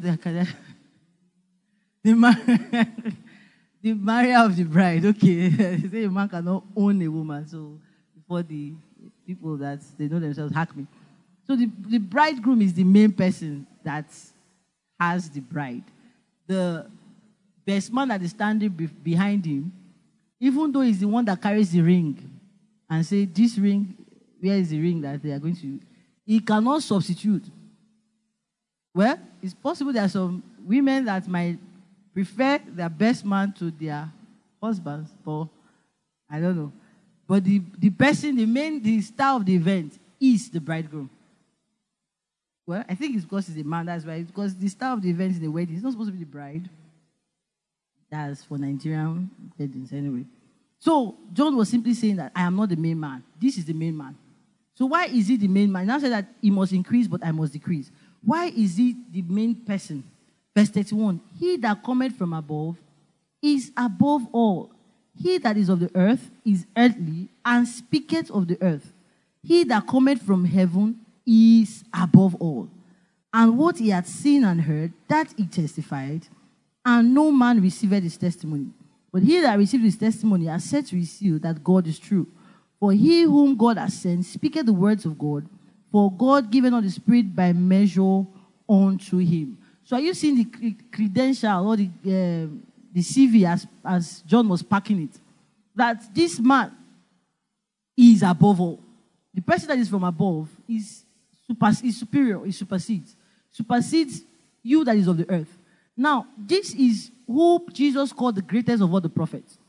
The, man, the marrier of the bride. Okay, they say a man cannot own a woman. So before the people that they know themselves hack me. So the, the bridegroom is the main person that has the bride. The best man that is standing be, behind him, even though he's the one that carries the ring and say, this ring, where is the ring that they are going to use? He cannot substitute. Well, it's possible there are some women that might prefer their best man to their husbands, but I don't know. But the, the person, the main, the star of the event is the bridegroom. Well, I think it's because he's a man, that's why. Because the star of the event in the wedding is not supposed to be the bride. That's for Nigerian weddings anyway. So John was simply saying that I am not the main man. This is the main man. So why is he the main man? He now said that he must increase, but I must decrease. Why is he the main person? Verse thirty-one, he that cometh from above is above all. He that is of the earth is earthly, and speaketh of the earth. He that cometh from heaven is above all. And what he hath seen and heard, that he testified, and no man received his testimony. But he that received his testimony has set to his seal that God is true. For he whom God has sent speaketh the words of God, for God giveth not the Spirit by measure unto him. So are you seeing the credential or the, uh, the C V as, as John was packing it, that this man is above all. The person that is from above is, super, is superior, is supersedes. Supersedes you that is of the earth. Now, this is who Jesus called the greatest of all the prophets.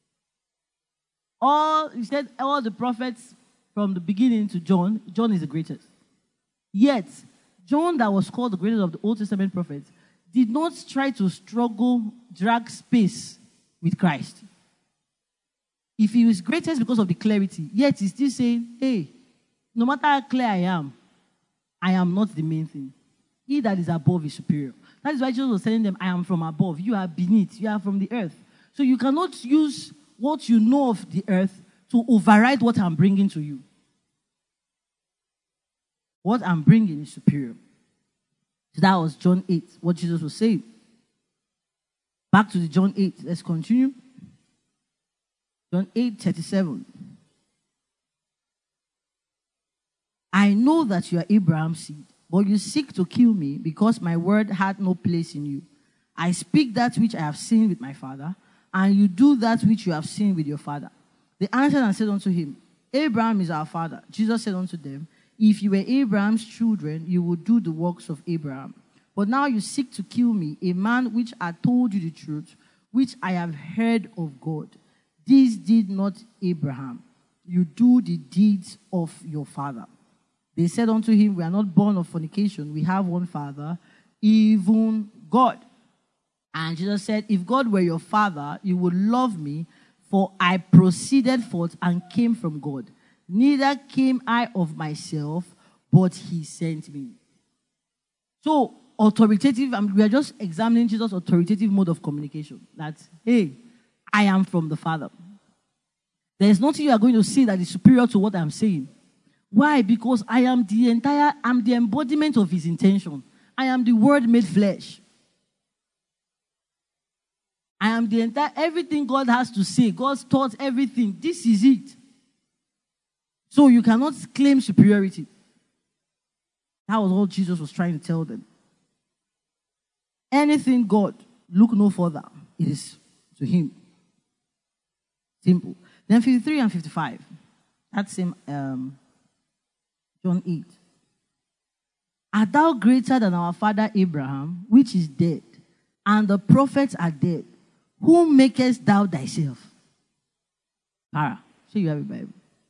All, he said, all the prophets from the beginning to John, John is the greatest. Yet, John, that was called the greatest of the Old Testament prophets, did not try to struggle, drag space with Christ. If he was greatest because of the clarity, yet he's still saying, hey, no matter how clear I am, I am not the main thing. He that is above is superior. That is why Jesus was telling them, I am from above. You are beneath. You are from the earth. So you cannot use what you know of the earth to override what I'm bringing to you. What I'm bringing is superior. So that was John eight, what Jesus was saying. Back to the John eight. Let's continue. John eight, thirty-seven. I know that you are Abraham's seed, but you seek to kill me because my word had no place in you. I speak that which I have seen with my father, and you do that which you have seen with your father. They answered and said unto him, Abraham is our father. Jesus said unto them, if you were Abraham's children, you would do the works of Abraham. But now you seek to kill me, a man which I told you the truth, which I have heard of God. This did not Abraham. You do the deeds of your father. They said unto him, we are not born of fornication. We have one father, even God. And Jesus said, if God were your father, you would love me, for I proceeded forth and came from God. Neither came I of myself, but he sent me. So, authoritative, and we are just examining Jesus' authoritative mode of communication. That, hey, I am from the Father. There is nothing you are going to say that is superior to what I am saying. Why? Because I am the entire, I'm the embodiment of his intention. I am the word made flesh. I am the entire, everything God has to say, God's thoughts, everything. This is it. So you cannot claim superiority. That was what Jesus was trying to tell them. Anything God, look no further. It is to him. Simple. Then fifty-three and fifty-five. That's same um, John eight. Art thou greater than our father Abraham, which is dead, and the prophets are dead? Whom makest thou thyself? Para. So you have a Bible.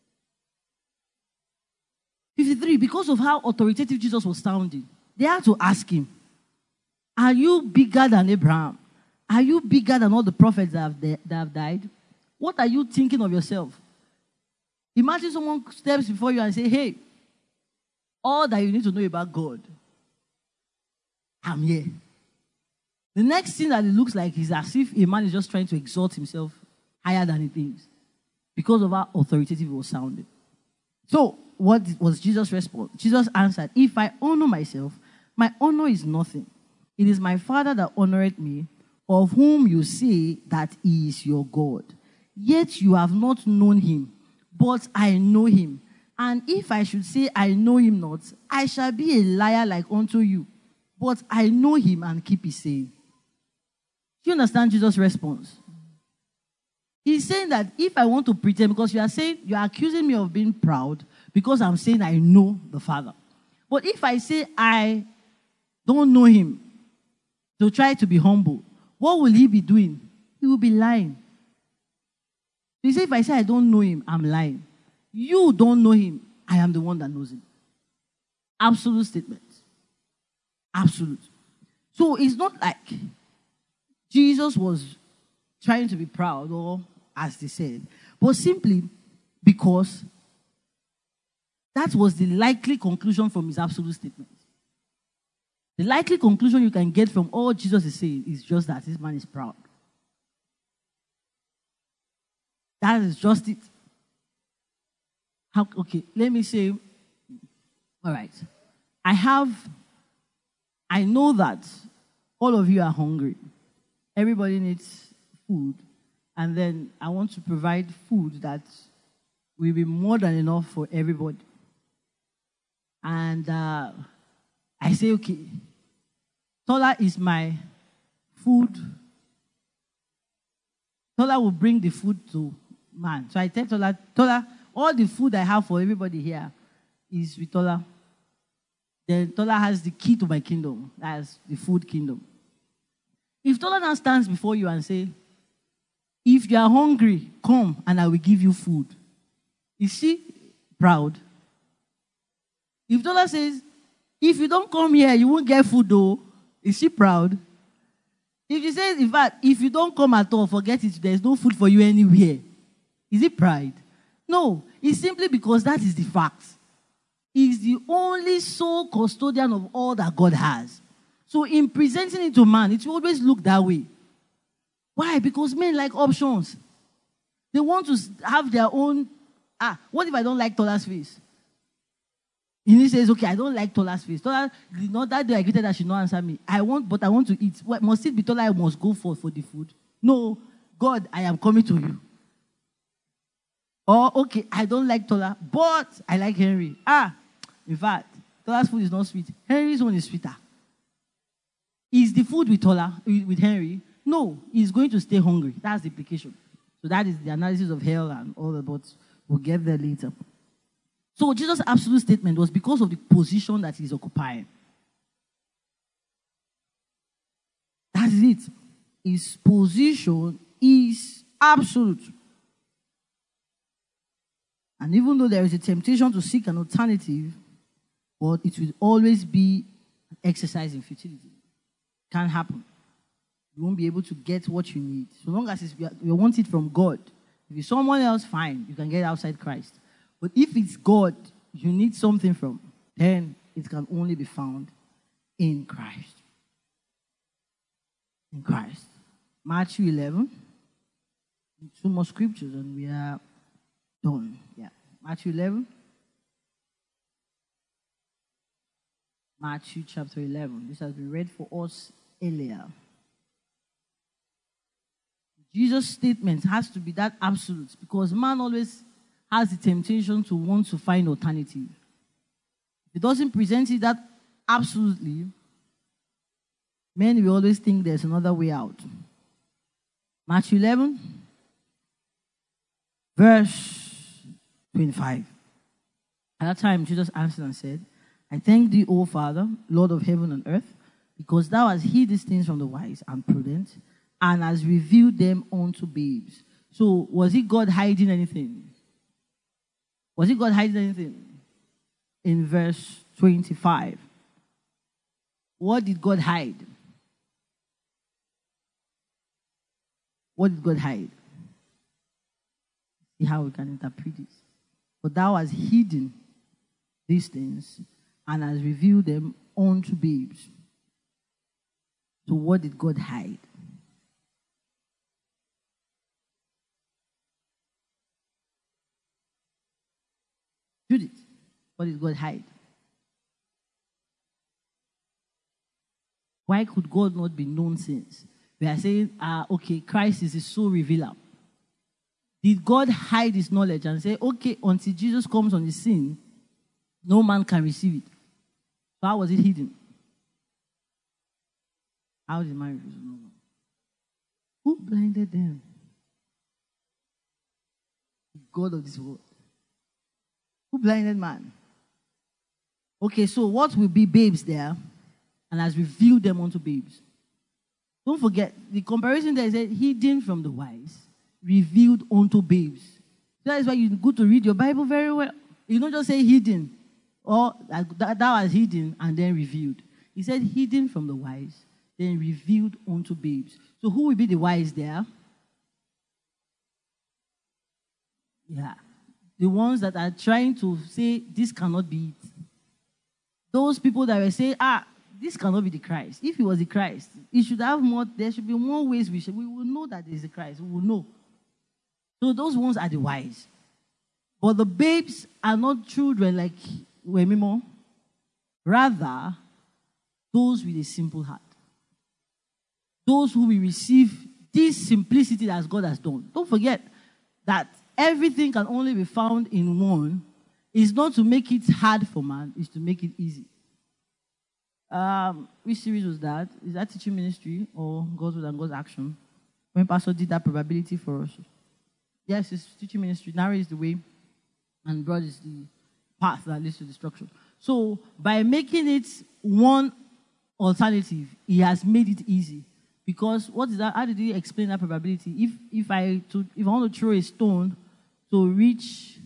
fifty-three, because of how authoritative Jesus was sounding, they had to ask him, are you bigger than Abraham? Are you bigger than all the prophets that have, de- that have died? What are you thinking of yourself? Imagine someone steps before you and say, hey, all that you need to know about God, I'm here. The next thing that it looks like is as if a man is just trying to exalt himself higher than he thinks because of how authoritative it was sounding. So, what was Jesus' response? Jesus answered, if I honor myself, my honor is nothing. It is my Father that honoreth me, of whom you say that he is your God. Yet you have not known him, but I know him. And if I should say I know him not, I shall be a liar like unto you. But I know him and keep his saying. Do you understand Jesus' response? He's saying that if I want to pretend, because you are saying, you are accusing me of being proud, because I'm saying I know the Father. But if I say I don't know him, to try to be humble, what will he be doing? He will be lying. He said, if I say I don't know him, I'm lying. You don't know him, I am the one that knows him. Absolute statement. Absolute. So it's not like Jesus was trying to be proud, or as they said, but simply because that was the likely conclusion from his absolute statement. The likely conclusion you can get from all Jesus is saying is just that this man is proud. That is just it. How, okay, let me say, all right. I have, I know that all of you are hungry. Everybody needs food. And then I want to provide food that will be more than enough for everybody. And uh, I say, okay, Tola is my food Tola will bring the food to man. So I tell Tola, Tola, all the food I have for everybody here is with Tola. Then Tola has the key to my kingdom. That's the food kingdom. If Tola now stands before you and say, if you are hungry, come and I will give you food. Is she proud? If Tola says, if you don't come here, you won't get food though, is she proud? If she says, in fact, if you don't come at all, forget it, there's no food for you anywhere, is it pride? No, it's simply because that is the fact. He's the only sole custodian of all that God has. So in presenting it to man, it will always look that way. Why? Because men like options. They want to have their own. Ah, what if I don't like Tola's face? And he says, okay, I don't like Tola's face. Tola, not that day I greeted that she not answer me. I want, but I want to eat. What, must it be Tola I must go for for the food? No, God, I am coming to you. Or, okay, I don't like Tola, but I like Henry. Ah, in fact, Tola's food is not sweet. Henry's one is sweeter. Is the food with Tola, with Henry? No, he's going to stay hungry. That's the implication. So that is the analysis of hell and all that, but we'll get there later. So Jesus' absolute statement was because of the position that he's occupying. That is it. His position is absolute. And even though there is a temptation to seek an alternative, but it will always be an exercise in futility. Can't happen. You won't be able to get what you need. So long as it's, you want it from God. If it's someone else, fine. You can get it outside Christ. But if it's God you need something from, then it can only be found in Christ. In Christ. Matthew eleven. Two more scriptures and we are done. Yeah. Matthew eleven. Matthew chapter eleven. This has been read for us earlier. Jesus' statement has to be that absolute because man always has the temptation to want to find alternative. If it doesn't present it that absolutely, men will always think there's another way out. Matthew eleven, verse twenty-five. At that time, Jesus answered and said, I thank thee, O Father, Lord of heaven and earth, because thou hast hid these things from the wise and prudent, and has revealed them unto babes. So, was it God hiding anything? Was it God hiding anything? In verse twenty-five. What did God hide? What did God hide? See how we can interpret this. But thou hast hidden these things and has revealed them unto babes. So what did God hide? Judith, what did God hide? Why could God not be known since? We are saying, ah, okay, Christ is his sole revealer. Did God hide his knowledge and say, okay, until Jesus comes on the scene, no man can receive it? So how was it hidden? How did man refuse no man? Who blinded them? The God of this world. Who blinded man? Okay, so what will be babes there and has revealed them unto babes? Don't forget, the comparison there is hidden from the wise, revealed unto babes. That is why you good to read your Bible very well. You don't just say hidden, or that, that was hidden and then revealed. He said hidden from the wise, then revealed unto babes. So who will be the wise there? Yeah. The ones that are trying to say this cannot be it. Those people that were saying, ah, this cannot be the Christ. If he was the Christ, he should have more, there should be more ways we should, we will know that there is a Christ. We will know. So those ones are the wise. But the babes are not children like Wemimo. Rather, those with a simple heart. Those who will receive this simplicity that God has done. Don't forget that everything can only be found in one. It's not to make it hard for man, it's to make it easy. Um, which series was that? Is that teaching ministry or God's word and God's action? when Pastor did that probability for us. Yes, it's teaching ministry. Narrow is the way, and broad is the path that leads to destruction. So by making it one alternative, he has made it easy. Because what is that? How did he explain that probability? If if I to if I want to throw a stone to reach,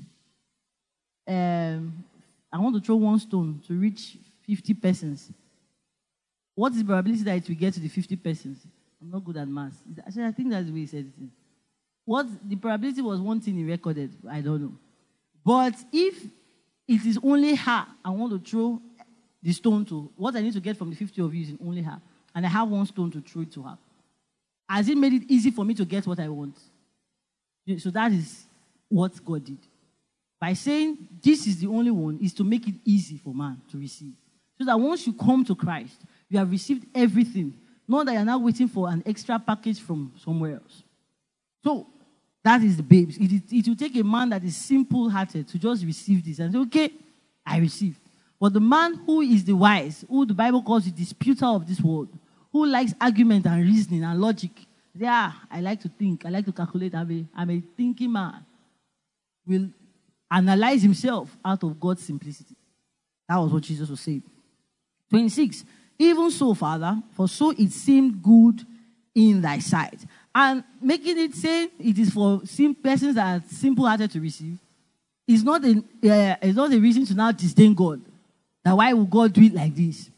um, I want to throw one stone to reach fifty persons. What is the probability that it will get to the fifty persons? I'm not good at math. Actually, I think that's the way he said it. What the probability was one thing he recorded. I don't know. But if it is only her I want to throw the stone to, what I need to get from the fifty of you is only her. And I have one stone to throw it to her. Has it made it easy for me to get what I want? So that is what God did. By saying this is the only one, is to make it easy for man to receive. So that once you come to Christ, you have received everything. Not that you're now waiting for an extra package from somewhere else. So that is the babes. It, it will take a man that is simple-hearted to just receive this and say, okay, I received. But the man who is the wise, who the Bible calls the disputer of this world, who likes argument and reasoning and logic, yeah, I like to think, I like to calculate, I'm a, I'm a thinking man, will analyze himself out of God's simplicity. That was what Jesus was saying. twenty-six, even so, Father, for so it seemed good in thy sight. And making it say it is for persons that are simple-hearted to receive is not a, uh, is not a reason to now disdain God. That why would God do it like this?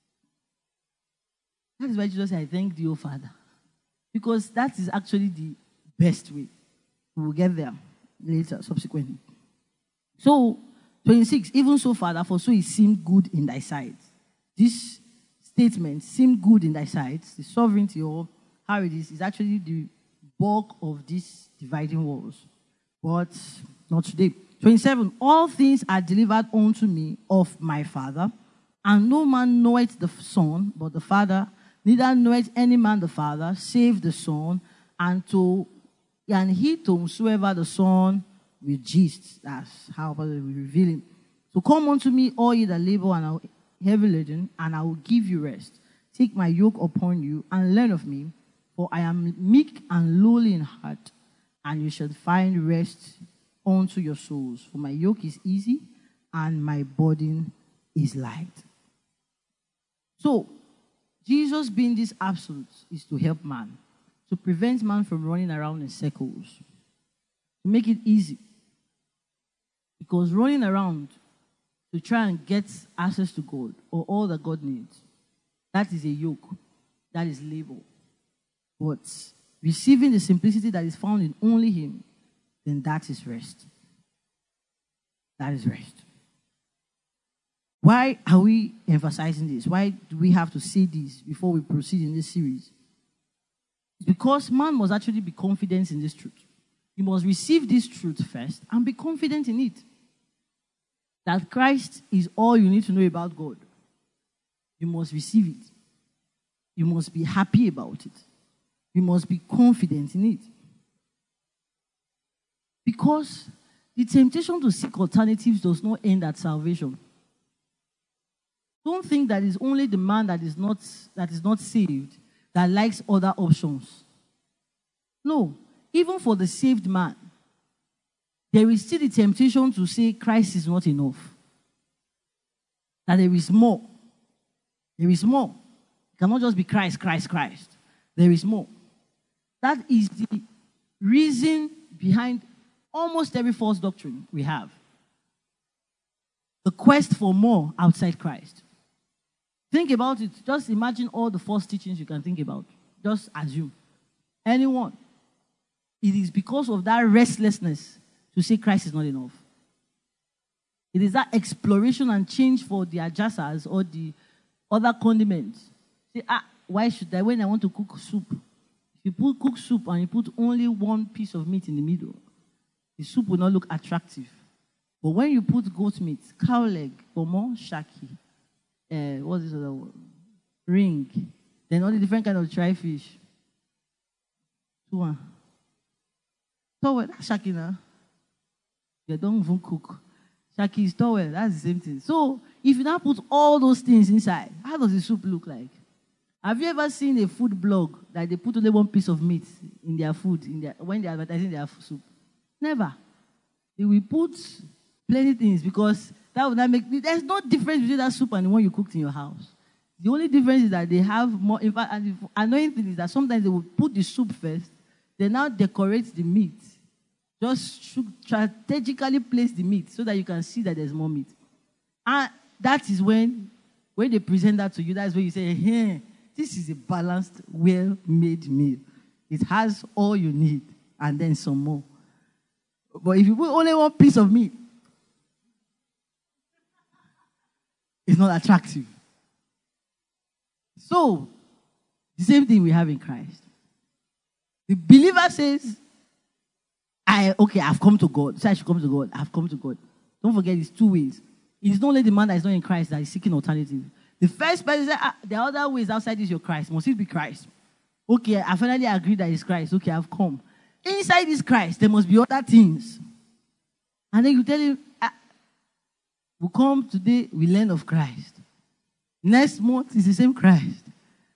That is why Jesus said, I thank thee, O Father. Because that is actually the best way. We will get there later, subsequently. So, twenty-six, even so, Father, for so it seemed good in thy sight. This statement, seemed good in thy sight, the sovereignty or how it is, is actually the bulk of these dividing walls. But not today. twenty-seven, all things are delivered unto me of my Father, and no man knoweth the Son, but the Father, neither knoweth any man the Father, save the Son, and to and he to whomsoever the Son will gist. That's how we reveal him. So come unto me, all ye that labor and are heavy laden, and I will give you rest. Take my yoke upon you, and learn of me, for I am meek and lowly in heart, and you shall find rest unto your souls. For my yoke is easy, and my burden is light. So, Jesus being this absolute is to help man, to prevent man from running around in circles, to make it easy. Because running around to try and get access to God, or all that God needs, that is a yoke, that is labor. But receiving the simplicity that is found in only Him, then that is rest. That is rest. Why are we emphasizing this? Why do we have to say this before we proceed in this series? Because man must actually be confident in this truth. You must receive this truth first and be confident in it. That Christ is all you need to know about God. You must receive it. You must be happy about it. You must be confident in it. Because the temptation to seek alternatives does not end at salvation. Don't think that it's only the man that is not that is not saved that likes other options. No, even for the saved man, there is still the temptation to say Christ is not enough. That there is more. There is more. It cannot just be Christ, Christ, Christ. There is more. That is the reason behind almost every false doctrine we have. The quest for more outside Christ. Think about it. Just imagine all the false teachings you can think about. Just assume. Anyone. It is because of that restlessness to say Christ is not enough. It is that exploration and change for the adjacents or the other condiments. Say, ah, why should I, when I want to cook soup, if you put cook soup and you put only one piece of meat in the middle, the soup will not look attractive. But when you put goat meat, cow leg, pomo, shaki, uh, what's this other one? Ring, then all the different kind of dry fish. Two one. So that's shaki now. You don't even cook. Shaki is towel, that's the same thing. So, if you now put all those things inside, how does the soup look like? Have you ever seen a food blog that they put only one piece of meat in their food in their, when they're advertising their soup? Never. They will put plenty things because that would not make. There's no difference between that soup and the one you cooked in your house. The only difference is that they have more. In fact, and the annoying thing is that sometimes they will put the soup first, they now decorate the meat. Just strategically place the meat so that you can see that there's more meat. And that is when, when they present that to you, that's when you say, hey, this is a balanced, well-made meal. It has all you need and then some more. But if you put only one piece of meat, it's not attractive. So, the same thing we have in Christ. The believer says, I, okay, I've come to God. So I should come to God. I've come to God. Don't forget, it's two ways. It is not only the man that is not in Christ that is seeking alternative. The first person says, ah, the other way is outside is your Christ. Must it be Christ? Okay, I finally agree that it's Christ. Okay, I've come. Inside is Christ. There must be other things. And then you tell him, ah, we come today, we learn of Christ. Next month is the same Christ.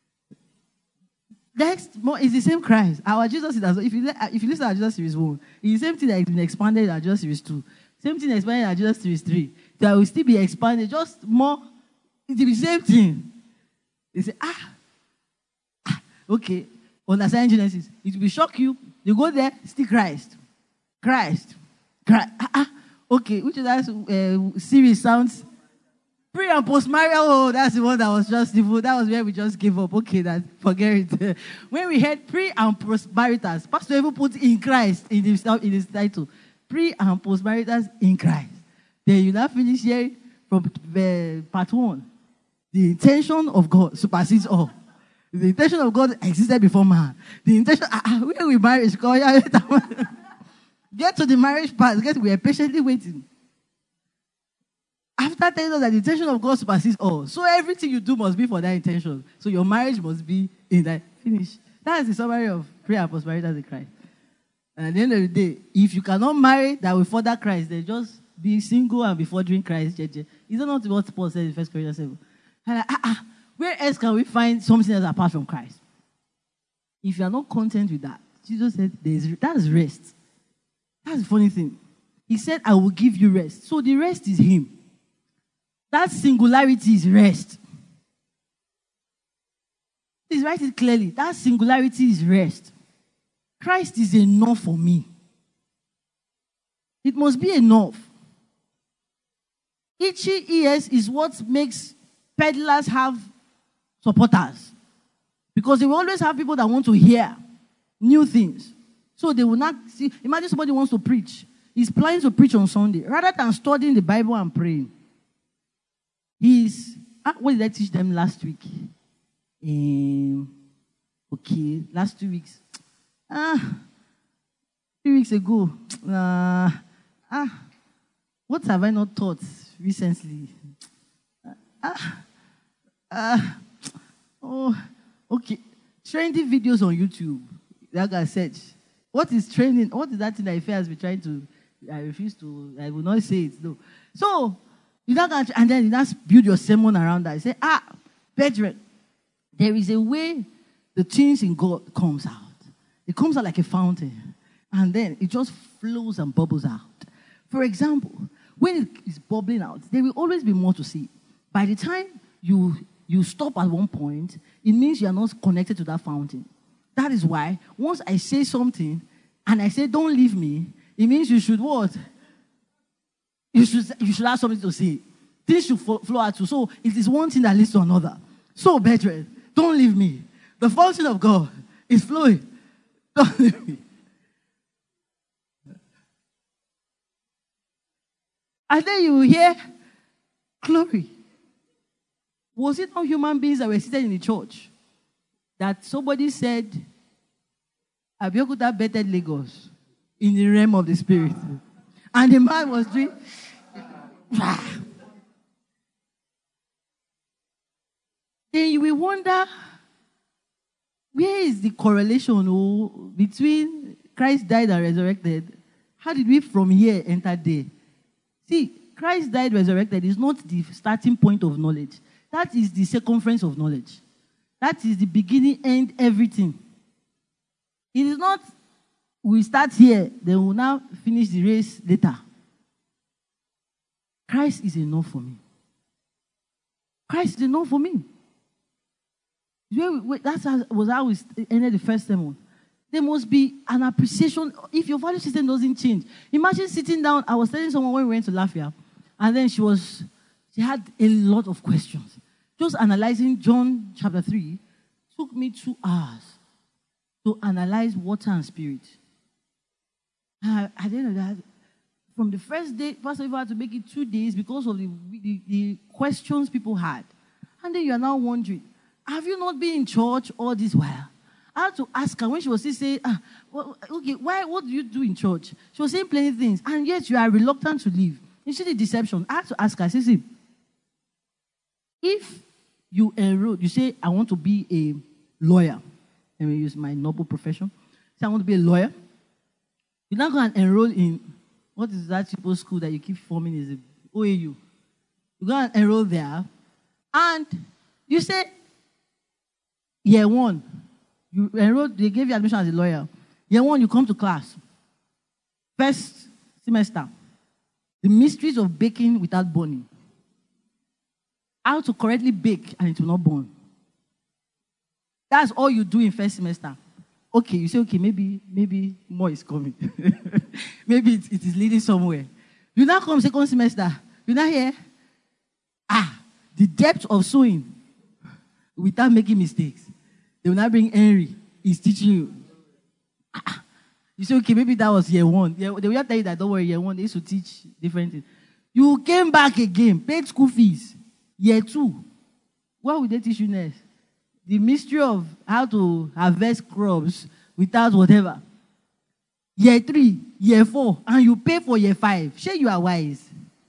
Next month is the same Christ. Our Jesus is as if you if you listen to our Jesus series one, it's the same thing that has been expanded in our Jesus series two. Same thing expanded in our Jesus series three. That will still be expanded, just more. It's the same thing. They say, ah, ah okay, understand Genesis. It will shock you. You go there, still Christ. Christ. Christ. Ah, ah. Okay, which is that uh, series sounds pre and post marital. Oh, that's the one that was just evil. That was where we just gave up. Okay, that forget it. When we had pre and post maritals, Pastor even put in Christ in his, in his title. Pre and post maritals in Christ. Then you now finish here from uh, part one. The intention of God supersedes all. The intention of God existed before man. The intention, ah, ah, when we marry, get to the marriage part, get we are patiently waiting. After telling us that the intention of God supersedes all, so everything you do must be for that intention. So your marriage must be in that finish. That is the summary of prayer and prosperity in Christ. And at the end of the day, if you cannot marry that will further Christ, then just be single and be furthering Christ. Is that not what Paul said in First Corinthians seven? Like, ah, ah, where else can we find something else apart from Christ? If you are not content with that, Jesus said, There's, that's rest. That's the funny thing. He said, I will give you rest. So the rest is Him. That singularity is rest. Please write it clearly. That singularity is rest. Christ is enough for me. It must be enough. Itchy ears is what makes peddlers have supporters. Because they will always have people that want to hear new things. So they will not see. Imagine somebody wants to preach. He's planning to preach on Sunday. Rather than studying the Bible and praying, he's, ah, what did I teach them last week? Um, okay, last two weeks. Ah, three weeks ago. Uh, ah, what have I not taught recently? Ah, ah, oh, okay. Trending videos on YouTube. Like I said, what is trending? What is that thing that Ife has been trying to? I refuse to. I will not say it. No. So you don't get, and then you just build your sermon around that. You say, ah, brethren, there is a way the things in God comes out. It comes out like a fountain, and then it just flows and bubbles out. For example, when it is bubbling out, there will always be more to see. By the time you you stop at one point, it means you are not connected to that fountain. That is why once I say something and I say, don't leave me, it means you should what? You should, you should have something to say. Things should flow out too. So it is one thing that leads to another. So, brethren, don't leave me. The fountain of God is flowing. Don't leave me. And then you will hear glory. Was it not human beings that were seated in the church that somebody said, Abeokuta bettered Lagos in the realm of the spirit? And the man was doing, then you will wonder, where is the correlation oh, between Christ died and resurrected? How did we from here enter there? See, Christ died, resurrected is not the starting point of knowledge. That is the circumference of knowledge. That is the beginning, end, everything. It is not we start here, then we'll now finish the race later. Christ is enough for me. Christ is enough for me. That's how, was how we ended the first sermon. There must be an appreciation. If your value system doesn't change, imagine sitting down. I was telling someone when we went to Lafayette, and then she was, she had a lot of questions. Just analyzing John chapter three took me two hours to analyze water and spirit. Uh, at the end of that, from the first day, Pastor Eva had to make it two days because of the, the, the questions people had. And then you are now wondering, have you not been in church all this while? I had to ask her when she was still saying, ah, well, okay, why, what do you do in church? She was saying plenty things, and yet you are reluctant to leave. You see the deception. I had to ask her, I said, see, if you enroll, you say, I want to be a lawyer. Let me use my noble profession. Say, I want to be a lawyer. You're not going to enroll in, what is that cheapo school that you keep forming? Is it O A U? You're going to enroll there, and you say, year one, you enrolled, they gave you admission as a lawyer. Year one, you come to class. First semester, the mysteries of baking without burning. How to correctly bake and it will not burn. That's all you do in first semester. Okay, you say, okay, maybe maybe more is coming. Maybe it, it is leading somewhere. You now come second semester. You now hear, ah, the depth of sewing without making mistakes. They will now bring Henry. He's teaching you. Ah, you say, okay, maybe that was year one. Yeah, they will not tell you that, don't worry, year one, they used to teach different things. You came back again, paid school fees. Year two, what will they teach you next? The mystery of how to harvest crops without whatever. Year three, year four, and you pay for year five. Sure, you are wise.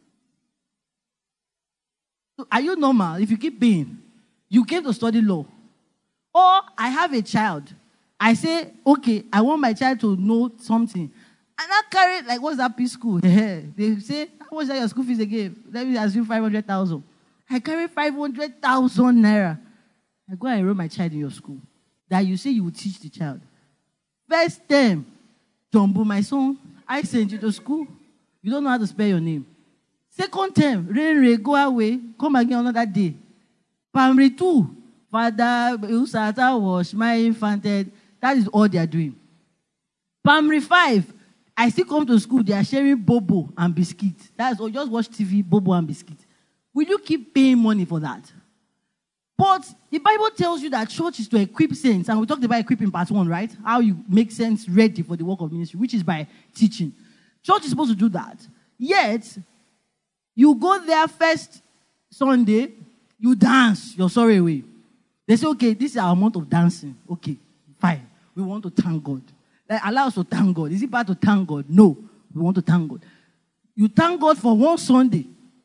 So are you normal if you keep paying? You came to study law. Or I have a child. I say, okay, I want my child to know something. And I carry, like, what's that P school? They say, how much is your school fees again? Let me assume five hundred thousand. I carry five hundred thousand naira. I go and enroll my child in your school. That you say you will teach the child. First term, Jumbo, my son, I sent you to school. You don't know how to spell your name. Second term, rain, rain, go away. Come again another day. Primary two, Father, Usata, wash my infanted. That is all they are doing. Primary five, I still come to school. They are sharing bobo and biscuit. That's all. Just watch T V, bobo and biscuit. Will you keep paying money for that? But the Bible tells you that church is to equip saints. And we talked about equipping part one, right? How you make saints ready for the work of ministry, which is by teaching. Church is supposed to do that. Yet, you go there first Sunday, you dance your sorrow away. They say, okay, this is our month of dancing. Okay, fine. We want to thank God. Like, allow us to thank God. Is it bad to thank God? No. We want to thank God. You thank God for one Sunday.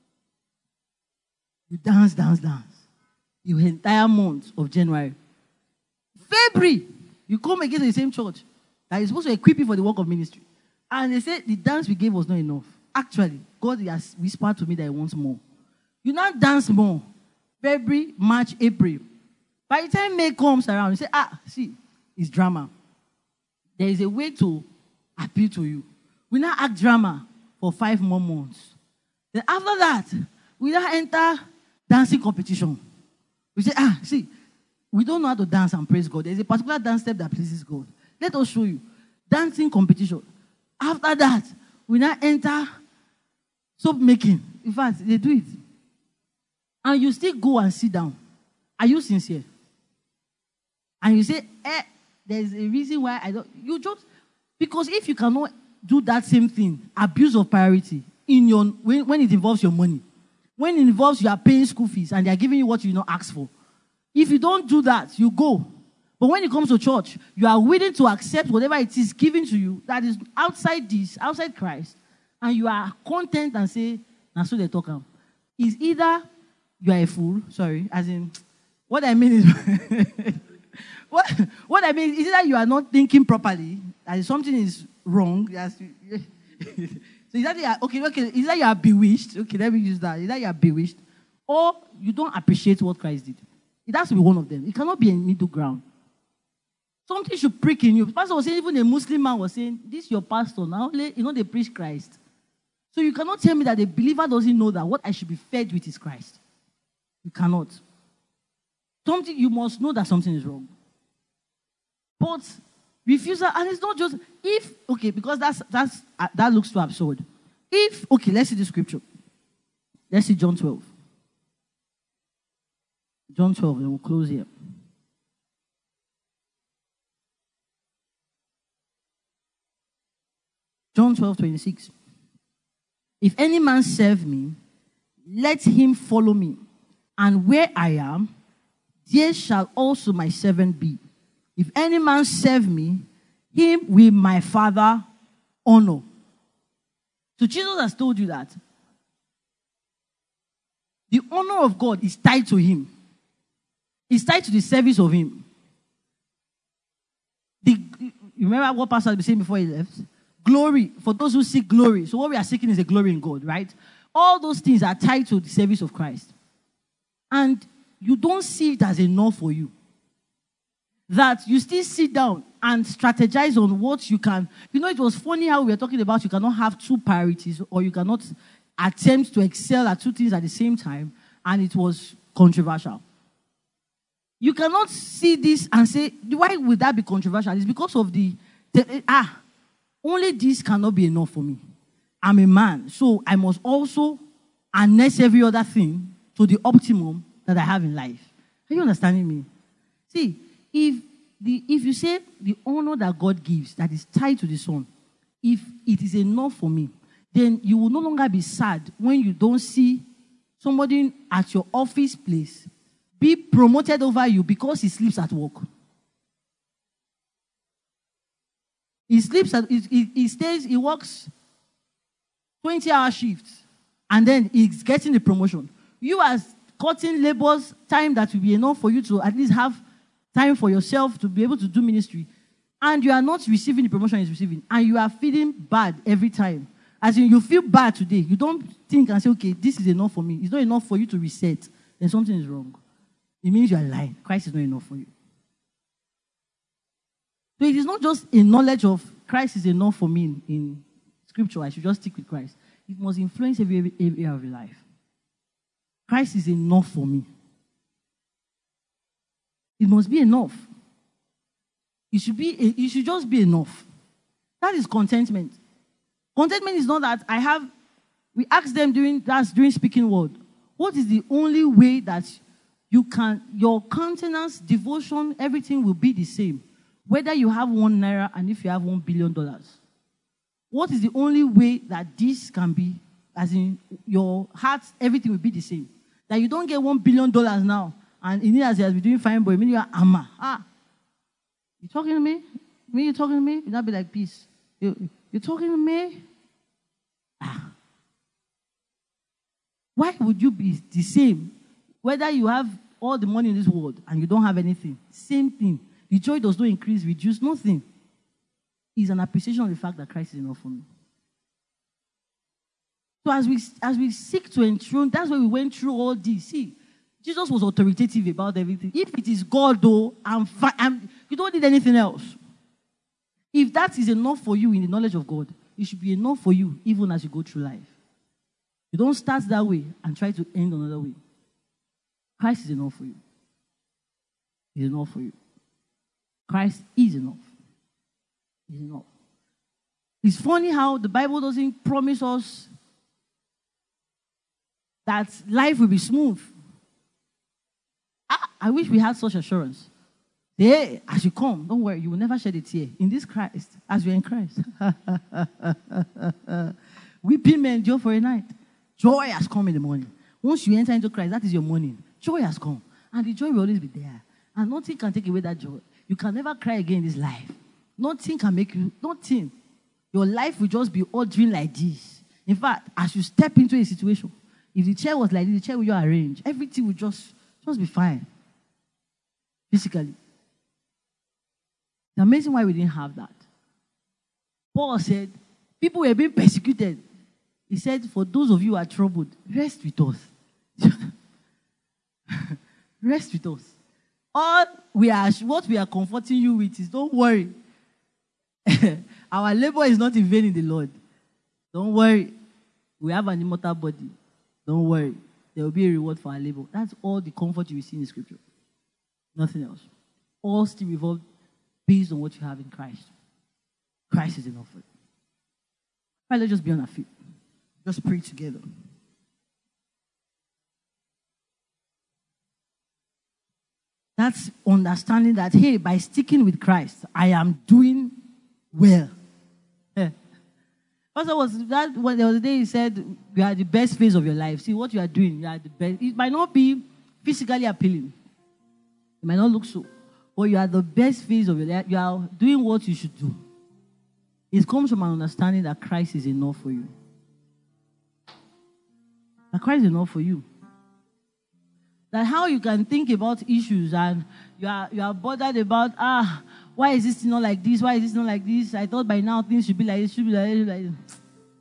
You dance, dance, dance. The entire month of January. February, you come again to the same church that is supposed to equip you for the work of ministry. And they say the dance we gave was not enough. Actually, God has whispered to me that he wants more. You now dance more. February, March, April. By the time May comes around, you say, ah, see, it's drama. There is a way to appeal to you. We now act drama for five more months. Then after that, we now enter dancing competition. We say, ah, see, we don't know how to dance and praise God. There's a particular dance step that pleases God. Let us show you. Dancing competition. After that, we now enter soap making. In fact, they do it. And you still go and sit down. Are you sincere? And you say, eh, there's a reason why I don't. You just, because if you cannot do that same thing, abuse of priority, in your when, when it involves your money, when it involves you are paying school fees and they are giving you what you not ask for. If you don't do that, you go. But when it comes to church, you are willing to accept whatever it is given to you that is outside this, outside Christ, and you are content and say, now so they talk about. Is either you are a fool, sorry, as in, what I mean is, what, what I mean is either you are not thinking properly, that something is wrong, so is that you are, okay, okay, is that you are bewitched? Okay, let me use that. Is that you are bewitched? Or you don't appreciate what Christ did. It has to be one of them. It cannot be a middle ground. Something should prick in you. The pastor was saying, even a Muslim man was saying, this is your pastor now, you know, they preach Christ. So you cannot tell me that a believer doesn't know that what I should be fed with is Christ. You cannot. Something, you must know that something is wrong. But refusal, and it's not just if, okay, because that's that's uh, that looks too absurd. If, okay, let's see the scripture. Let's see John twelve. John twelve, and we'll close here. John twelve, twenty-six. If any man serve me, let him follow me. And where I am, there shall also my servant be. If any man serve me, him will my Father honor. So Jesus has told you that the honor of God is tied to him. It's tied to the service of him. The, you remember what Pastor had been saying before he left? Glory, for those who seek glory. So what we are seeking is a glory in God, right? All those things are tied to the service of Christ. And you don't see it as enough for you. That you still sit down and strategize on what you can. You know, it was funny how we were talking about you cannot have two priorities, or you cannot attempt to excel at two things at the same time, and it was controversial. You cannot see this and say, why would that be controversial? It's because of the, the ah, only this cannot be enough for me. I'm a man, so I must also harness every other thing to the optimum that I have in life. Are you understanding me? See, if the if you say the honor that God gives that is tied to the Son, if it is enough for me, then you will no longer be sad when you don't see somebody at your office place be promoted over you because he sleeps at work. He sleeps at, he, he, he stays, he works twenty-hour shifts, and then he's getting the promotion. You are cutting labor's time that will be enough for you to at least have time for yourself to be able to do ministry, and you are not receiving the promotion he's receiving, and you are feeling bad every time. As in, you feel bad today. You don't think and say, okay, this is enough for me. It's not enough for you to reset. Then something is wrong. It means you are lying. Christ is not enough for you. So it is not just a knowledge of Christ is enough for me in, in Scripture. I should just stick with Christ. It must influence every, every area of your life. Christ is enough for me. It must be enough. It should be. It should just be enough. That is contentment. Contentment is not that I have. We ask them during that's during speaking word. What is the only way that you can your countenance, devotion, everything will be the same, whether you have one naira and if you have one billion dollars? What is the only way that this can be? As in your heart, everything will be the same. That you don't get one billion dollars now, and in it as you has been doing fine, boy, meaning you are ama. Ah, you talking to me? Me, you talking to me? You not be like peace. You you talking to me? Ah. Why would you be the same? Whether you have all the money in this world and you don't have anything, same thing. The joy does not increase, reduce, nothing. It's an appreciation of the fact that Christ is enough for me. So as we as we seek to enthrone, that's why we went through all this. See, Jesus was authoritative about everything. If it is God, though, I'm fine. I'm, you don't need anything else. If that is enough for you in the knowledge of God, it should be enough for you even as you go through life. You don't start that way and try to end another way. Christ is enough for you. He's enough for you. Christ is enough. He's enough. It's funny how the Bible doesn't promise us that life will be smooth. I, I wish we had such assurance. Hey, as you come, don't worry, you will never shed a tear. In this Christ, as we are in Christ. Weeping may endure for a night. Joy has come in the morning. Once you enter into Christ, that is your morning. Joy has come. And the joy will always be there. And nothing can take away that joy. You can never cry again in this life. Nothing can make you, nothing. Your life will just be ordering like this. In fact, as you step into a situation, if the chair was like this, the chair will you arrange. Everything will just, just be fine. Physically. The amazing why we didn't have that. Paul said, people were being persecuted. He said, for those of you who are troubled, rest with us. Rest with us. All we are, what we are comforting you with is, don't worry. Our labor is not in vain in the Lord. Don't worry. We have an immortal body. Don't worry. There will be a reward for our labor. That's all the comfort you will see in the scripture. Nothing else. All still revolve based on what you have in Christ. Christ is enough for you. Right, let's just be on our feet. Just pray together. That's understanding that, hey, by sticking with Christ, I am doing well. Yeah. Also, was that when there was a day he said, you are the best phase of your life. See what you are doing, you are the best. It might not be physically appealing. It might not look so. But you are the best phase of your life. You are doing what you should do. It comes from an understanding that Christ is enough for you. That Christ is enough for you. That how you can think about issues and you are you are bothered about, ah, why is this not like this? Why is this not like this? I thought by now things should be like this, should be like this. Like this.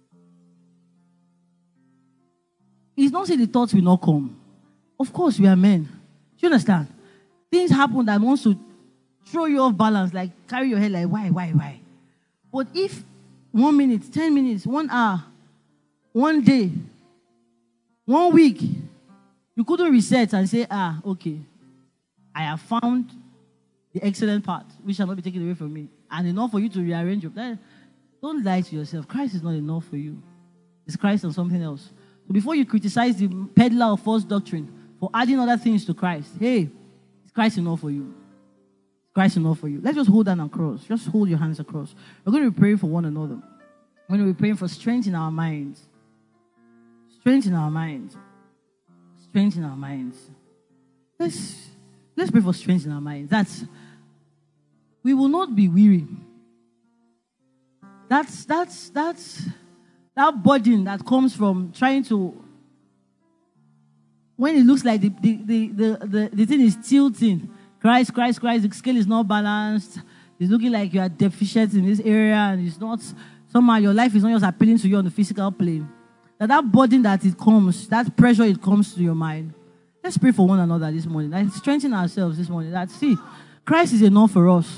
It's not saying the thoughts will not come. Of course, we are men. Do you understand? Things happen that wants to throw you off balance, like carry your head like, why, why, why? But if one minute, ten minutes, one hour, one day, one week, you couldn't reset and say, ah, okay, I have found the excellent part, which shall not be taken away from me, and enough for you to rearrange your plan. Don't lie to yourself. Christ is not enough for you. It's Christ and something else. So before you criticize the peddler of false doctrine for adding other things to Christ, hey, is Christ enough for you? Is Christ enough for you? Let's just hold down across. Just hold your hands across. We're going to be praying for one another. We're going to be praying for strength in our minds. Strength in our minds. Strength in our minds. Let's, let's pray for strength in our minds. That's, we will not be weary. That's, that's, that's, that burden that comes from trying to, when it looks like the, the, the, the, the, the thing is tilting, Christ, Christ, Christ, the scale is not balanced. It's looking like you are deficient in this area and it's not, somehow your life is not just appealing to you on the physical plane. That that burden that it comes, that pressure it comes to your mind. Let's pray for one another this morning. Let's strengthen ourselves this morning. That, see, Christ is enough for us.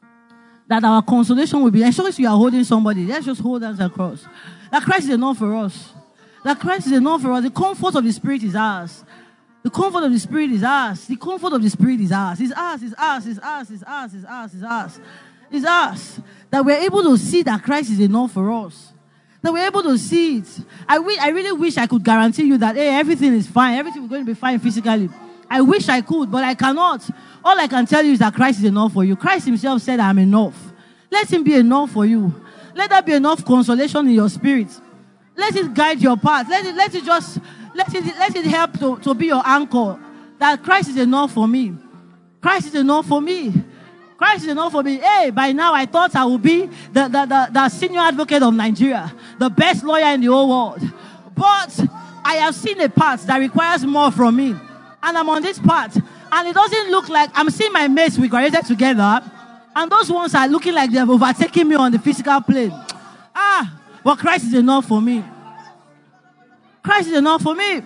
That our consolation will be, as long as you are holding somebody, let's just hold hands across. That Christ is enough for us. That Christ is enough for us. The comfort of the Spirit is ours. The comfort of the Spirit is ours. The comfort of the Spirit is ours. It's ours, it's ours, it's ours, it's ours, it's ours, it's ours. It's ours. That we're able to see that Christ is enough for us. That we're able to see it. I, wish, I really wish I could guarantee you that, hey, everything is fine. Everything is going to be fine physically. I wish I could, but I cannot. All I can tell you is that Christ is enough for you. Christ himself said, I'm enough. Let him be enough for you. Let there be enough consolation in your spirit. Let it guide your path. Let it, let it just, let it, let it help to, to be your anchor. That Christ is enough for me. Christ is enough for me. Christ is enough for me. Hey, by now I thought I would be the, the, the, the senior advocate of Nigeria, the best lawyer in the whole world. But I have seen a path that requires more from me. And I'm on this path. And it doesn't look like, I'm seeing my mates we graduated together. And those ones are looking like they've overtaken me on the physical plane. Ah, but Christ is enough for me. Christ is enough for me.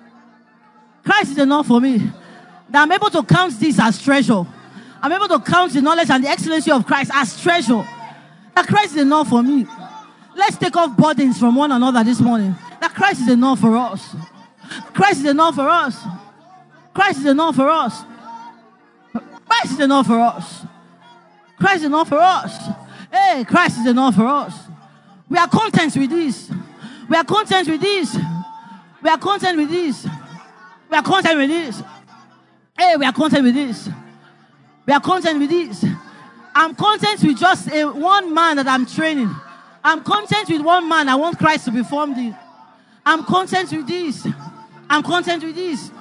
Christ is enough for me. That I'm able to count this as treasure. I'm able to count the knowledge and the excellency of Christ as treasure. That Christ is enough for me. Let's take off burdens from one another this morning. That Christ is enough for us. Christ is enough for us. Christ is enough for us. Christ is enough for us. Christ is enough for us. Hey, Christ is enough for us. We are content with this. We are content with this. We are content with this. We are content with this. Hey, we are content with this. We are content with this. I'm content with just a, one man that I'm training. I'm content with one man. I want Christ to be formed in. I'm content with this. I'm content with this.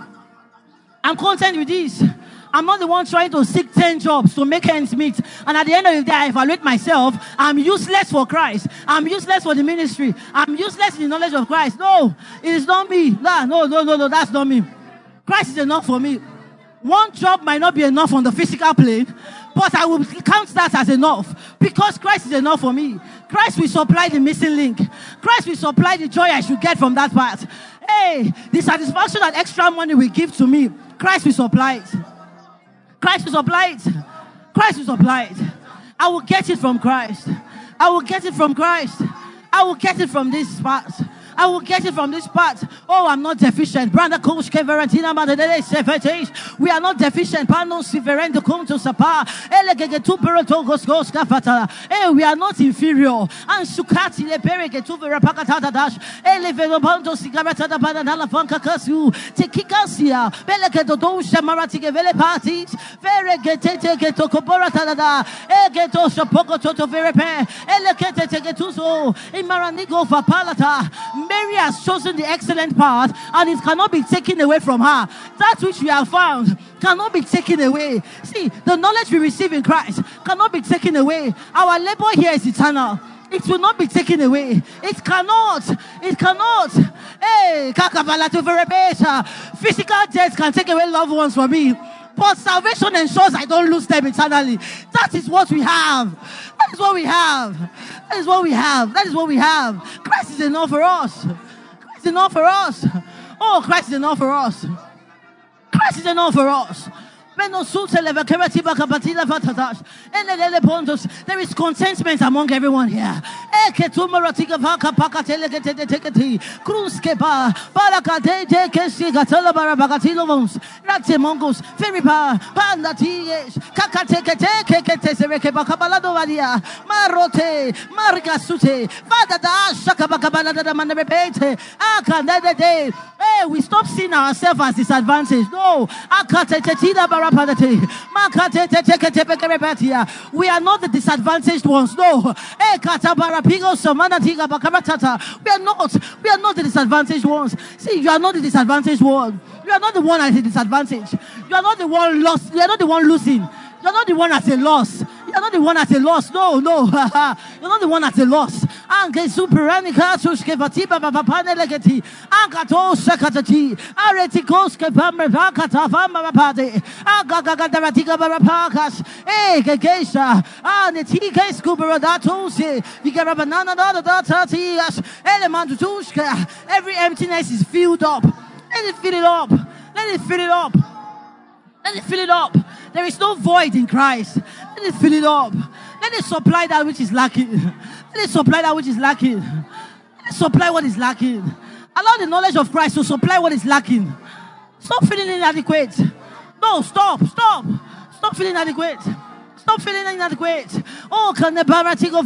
I'm content with this. I'm not the one trying to seek ten jobs to make ends meet. And at the end of the day, I evaluate myself. I'm useless for Christ. I'm useless for the ministry. I'm useless in the knowledge of Christ. No, it is not me. No, no, no, no, no, that's not me. Christ is enough for me. One job might not be enough on the physical plane, but I will count that as enough because Christ is enough for me. Christ will supply the missing link. Christ will supply the joy I should get from that part. Hey, the satisfaction that extra money will give to me, Christ will supply it. Christ will supply it. Christ will supply it. I will get it from Christ. I will get it from Christ. I will get it from this part. I will get it from this part. Oh, I'm not deficient. We are not deficient. Hey, we are not inferior. And Sukati le pereke tu vera pakata dash. Ele velo bando sigareta da banana la fanka kasu. Tekikasia. Beleke do do shamarati ke vele parties. Vere gete teke to koporata da. E geto shapoko to vere pe. Ele kete teke tu so. Imaranigo fa palata. Mary has chosen the excellent path, and it cannot be taken away from her. That which we have found cannot be taken away. See, the knowledge we receive in Christ cannot be taken away. Our labor here is eternal. It will not be taken away. It cannot. It cannot. Hey, physical death can take away loved ones from me, but salvation ensures I don't lose them eternally. That is what we have. That is what we have. That is what we have. That is what we have. Christ is enough for us. Christ is enough for us. Oh, Christ is enough for us. Christ is enough for us. There is contentment among everyone here. Hey, we stop seeing ourselves as disadvantaged. No. We are not the disadvantaged ones. No. We are not. We are not the disadvantaged ones. See, you are not the disadvantaged one. You are not the one at a disadvantage. You are not the one lost. You are not the one losing. You're not the one at a loss. You're not the one at a loss. No, no. You're not the one at a loss. Anche superanica suskevati baba papane legati. Angato sekatati. Aretikos kepamre vakata fama pade. Agagagadatika barapakas. Eh, gegesha. Ah, netike scuberadatos. You get a banana datatias. Elemantuska. Every emptiness is filled up. Let it fill it up. Let it fill it up. Let it fill it up. There is no void in Christ. Let it fill it up. Let it supply that which is lacking. Let it supply that which is lacking. Let it supply what is lacking. Allow the knowledge of Christ to supply what is lacking. Stop feeling inadequate. No, stop, stop. Stop feeling inadequate. Stop feeling inadequate. Oh, can the baratigo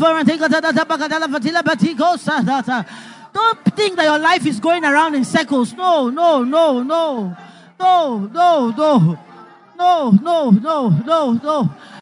don't think that your life is going around in circles. No, no, no, no. No, no, no. No, no, no, no, no.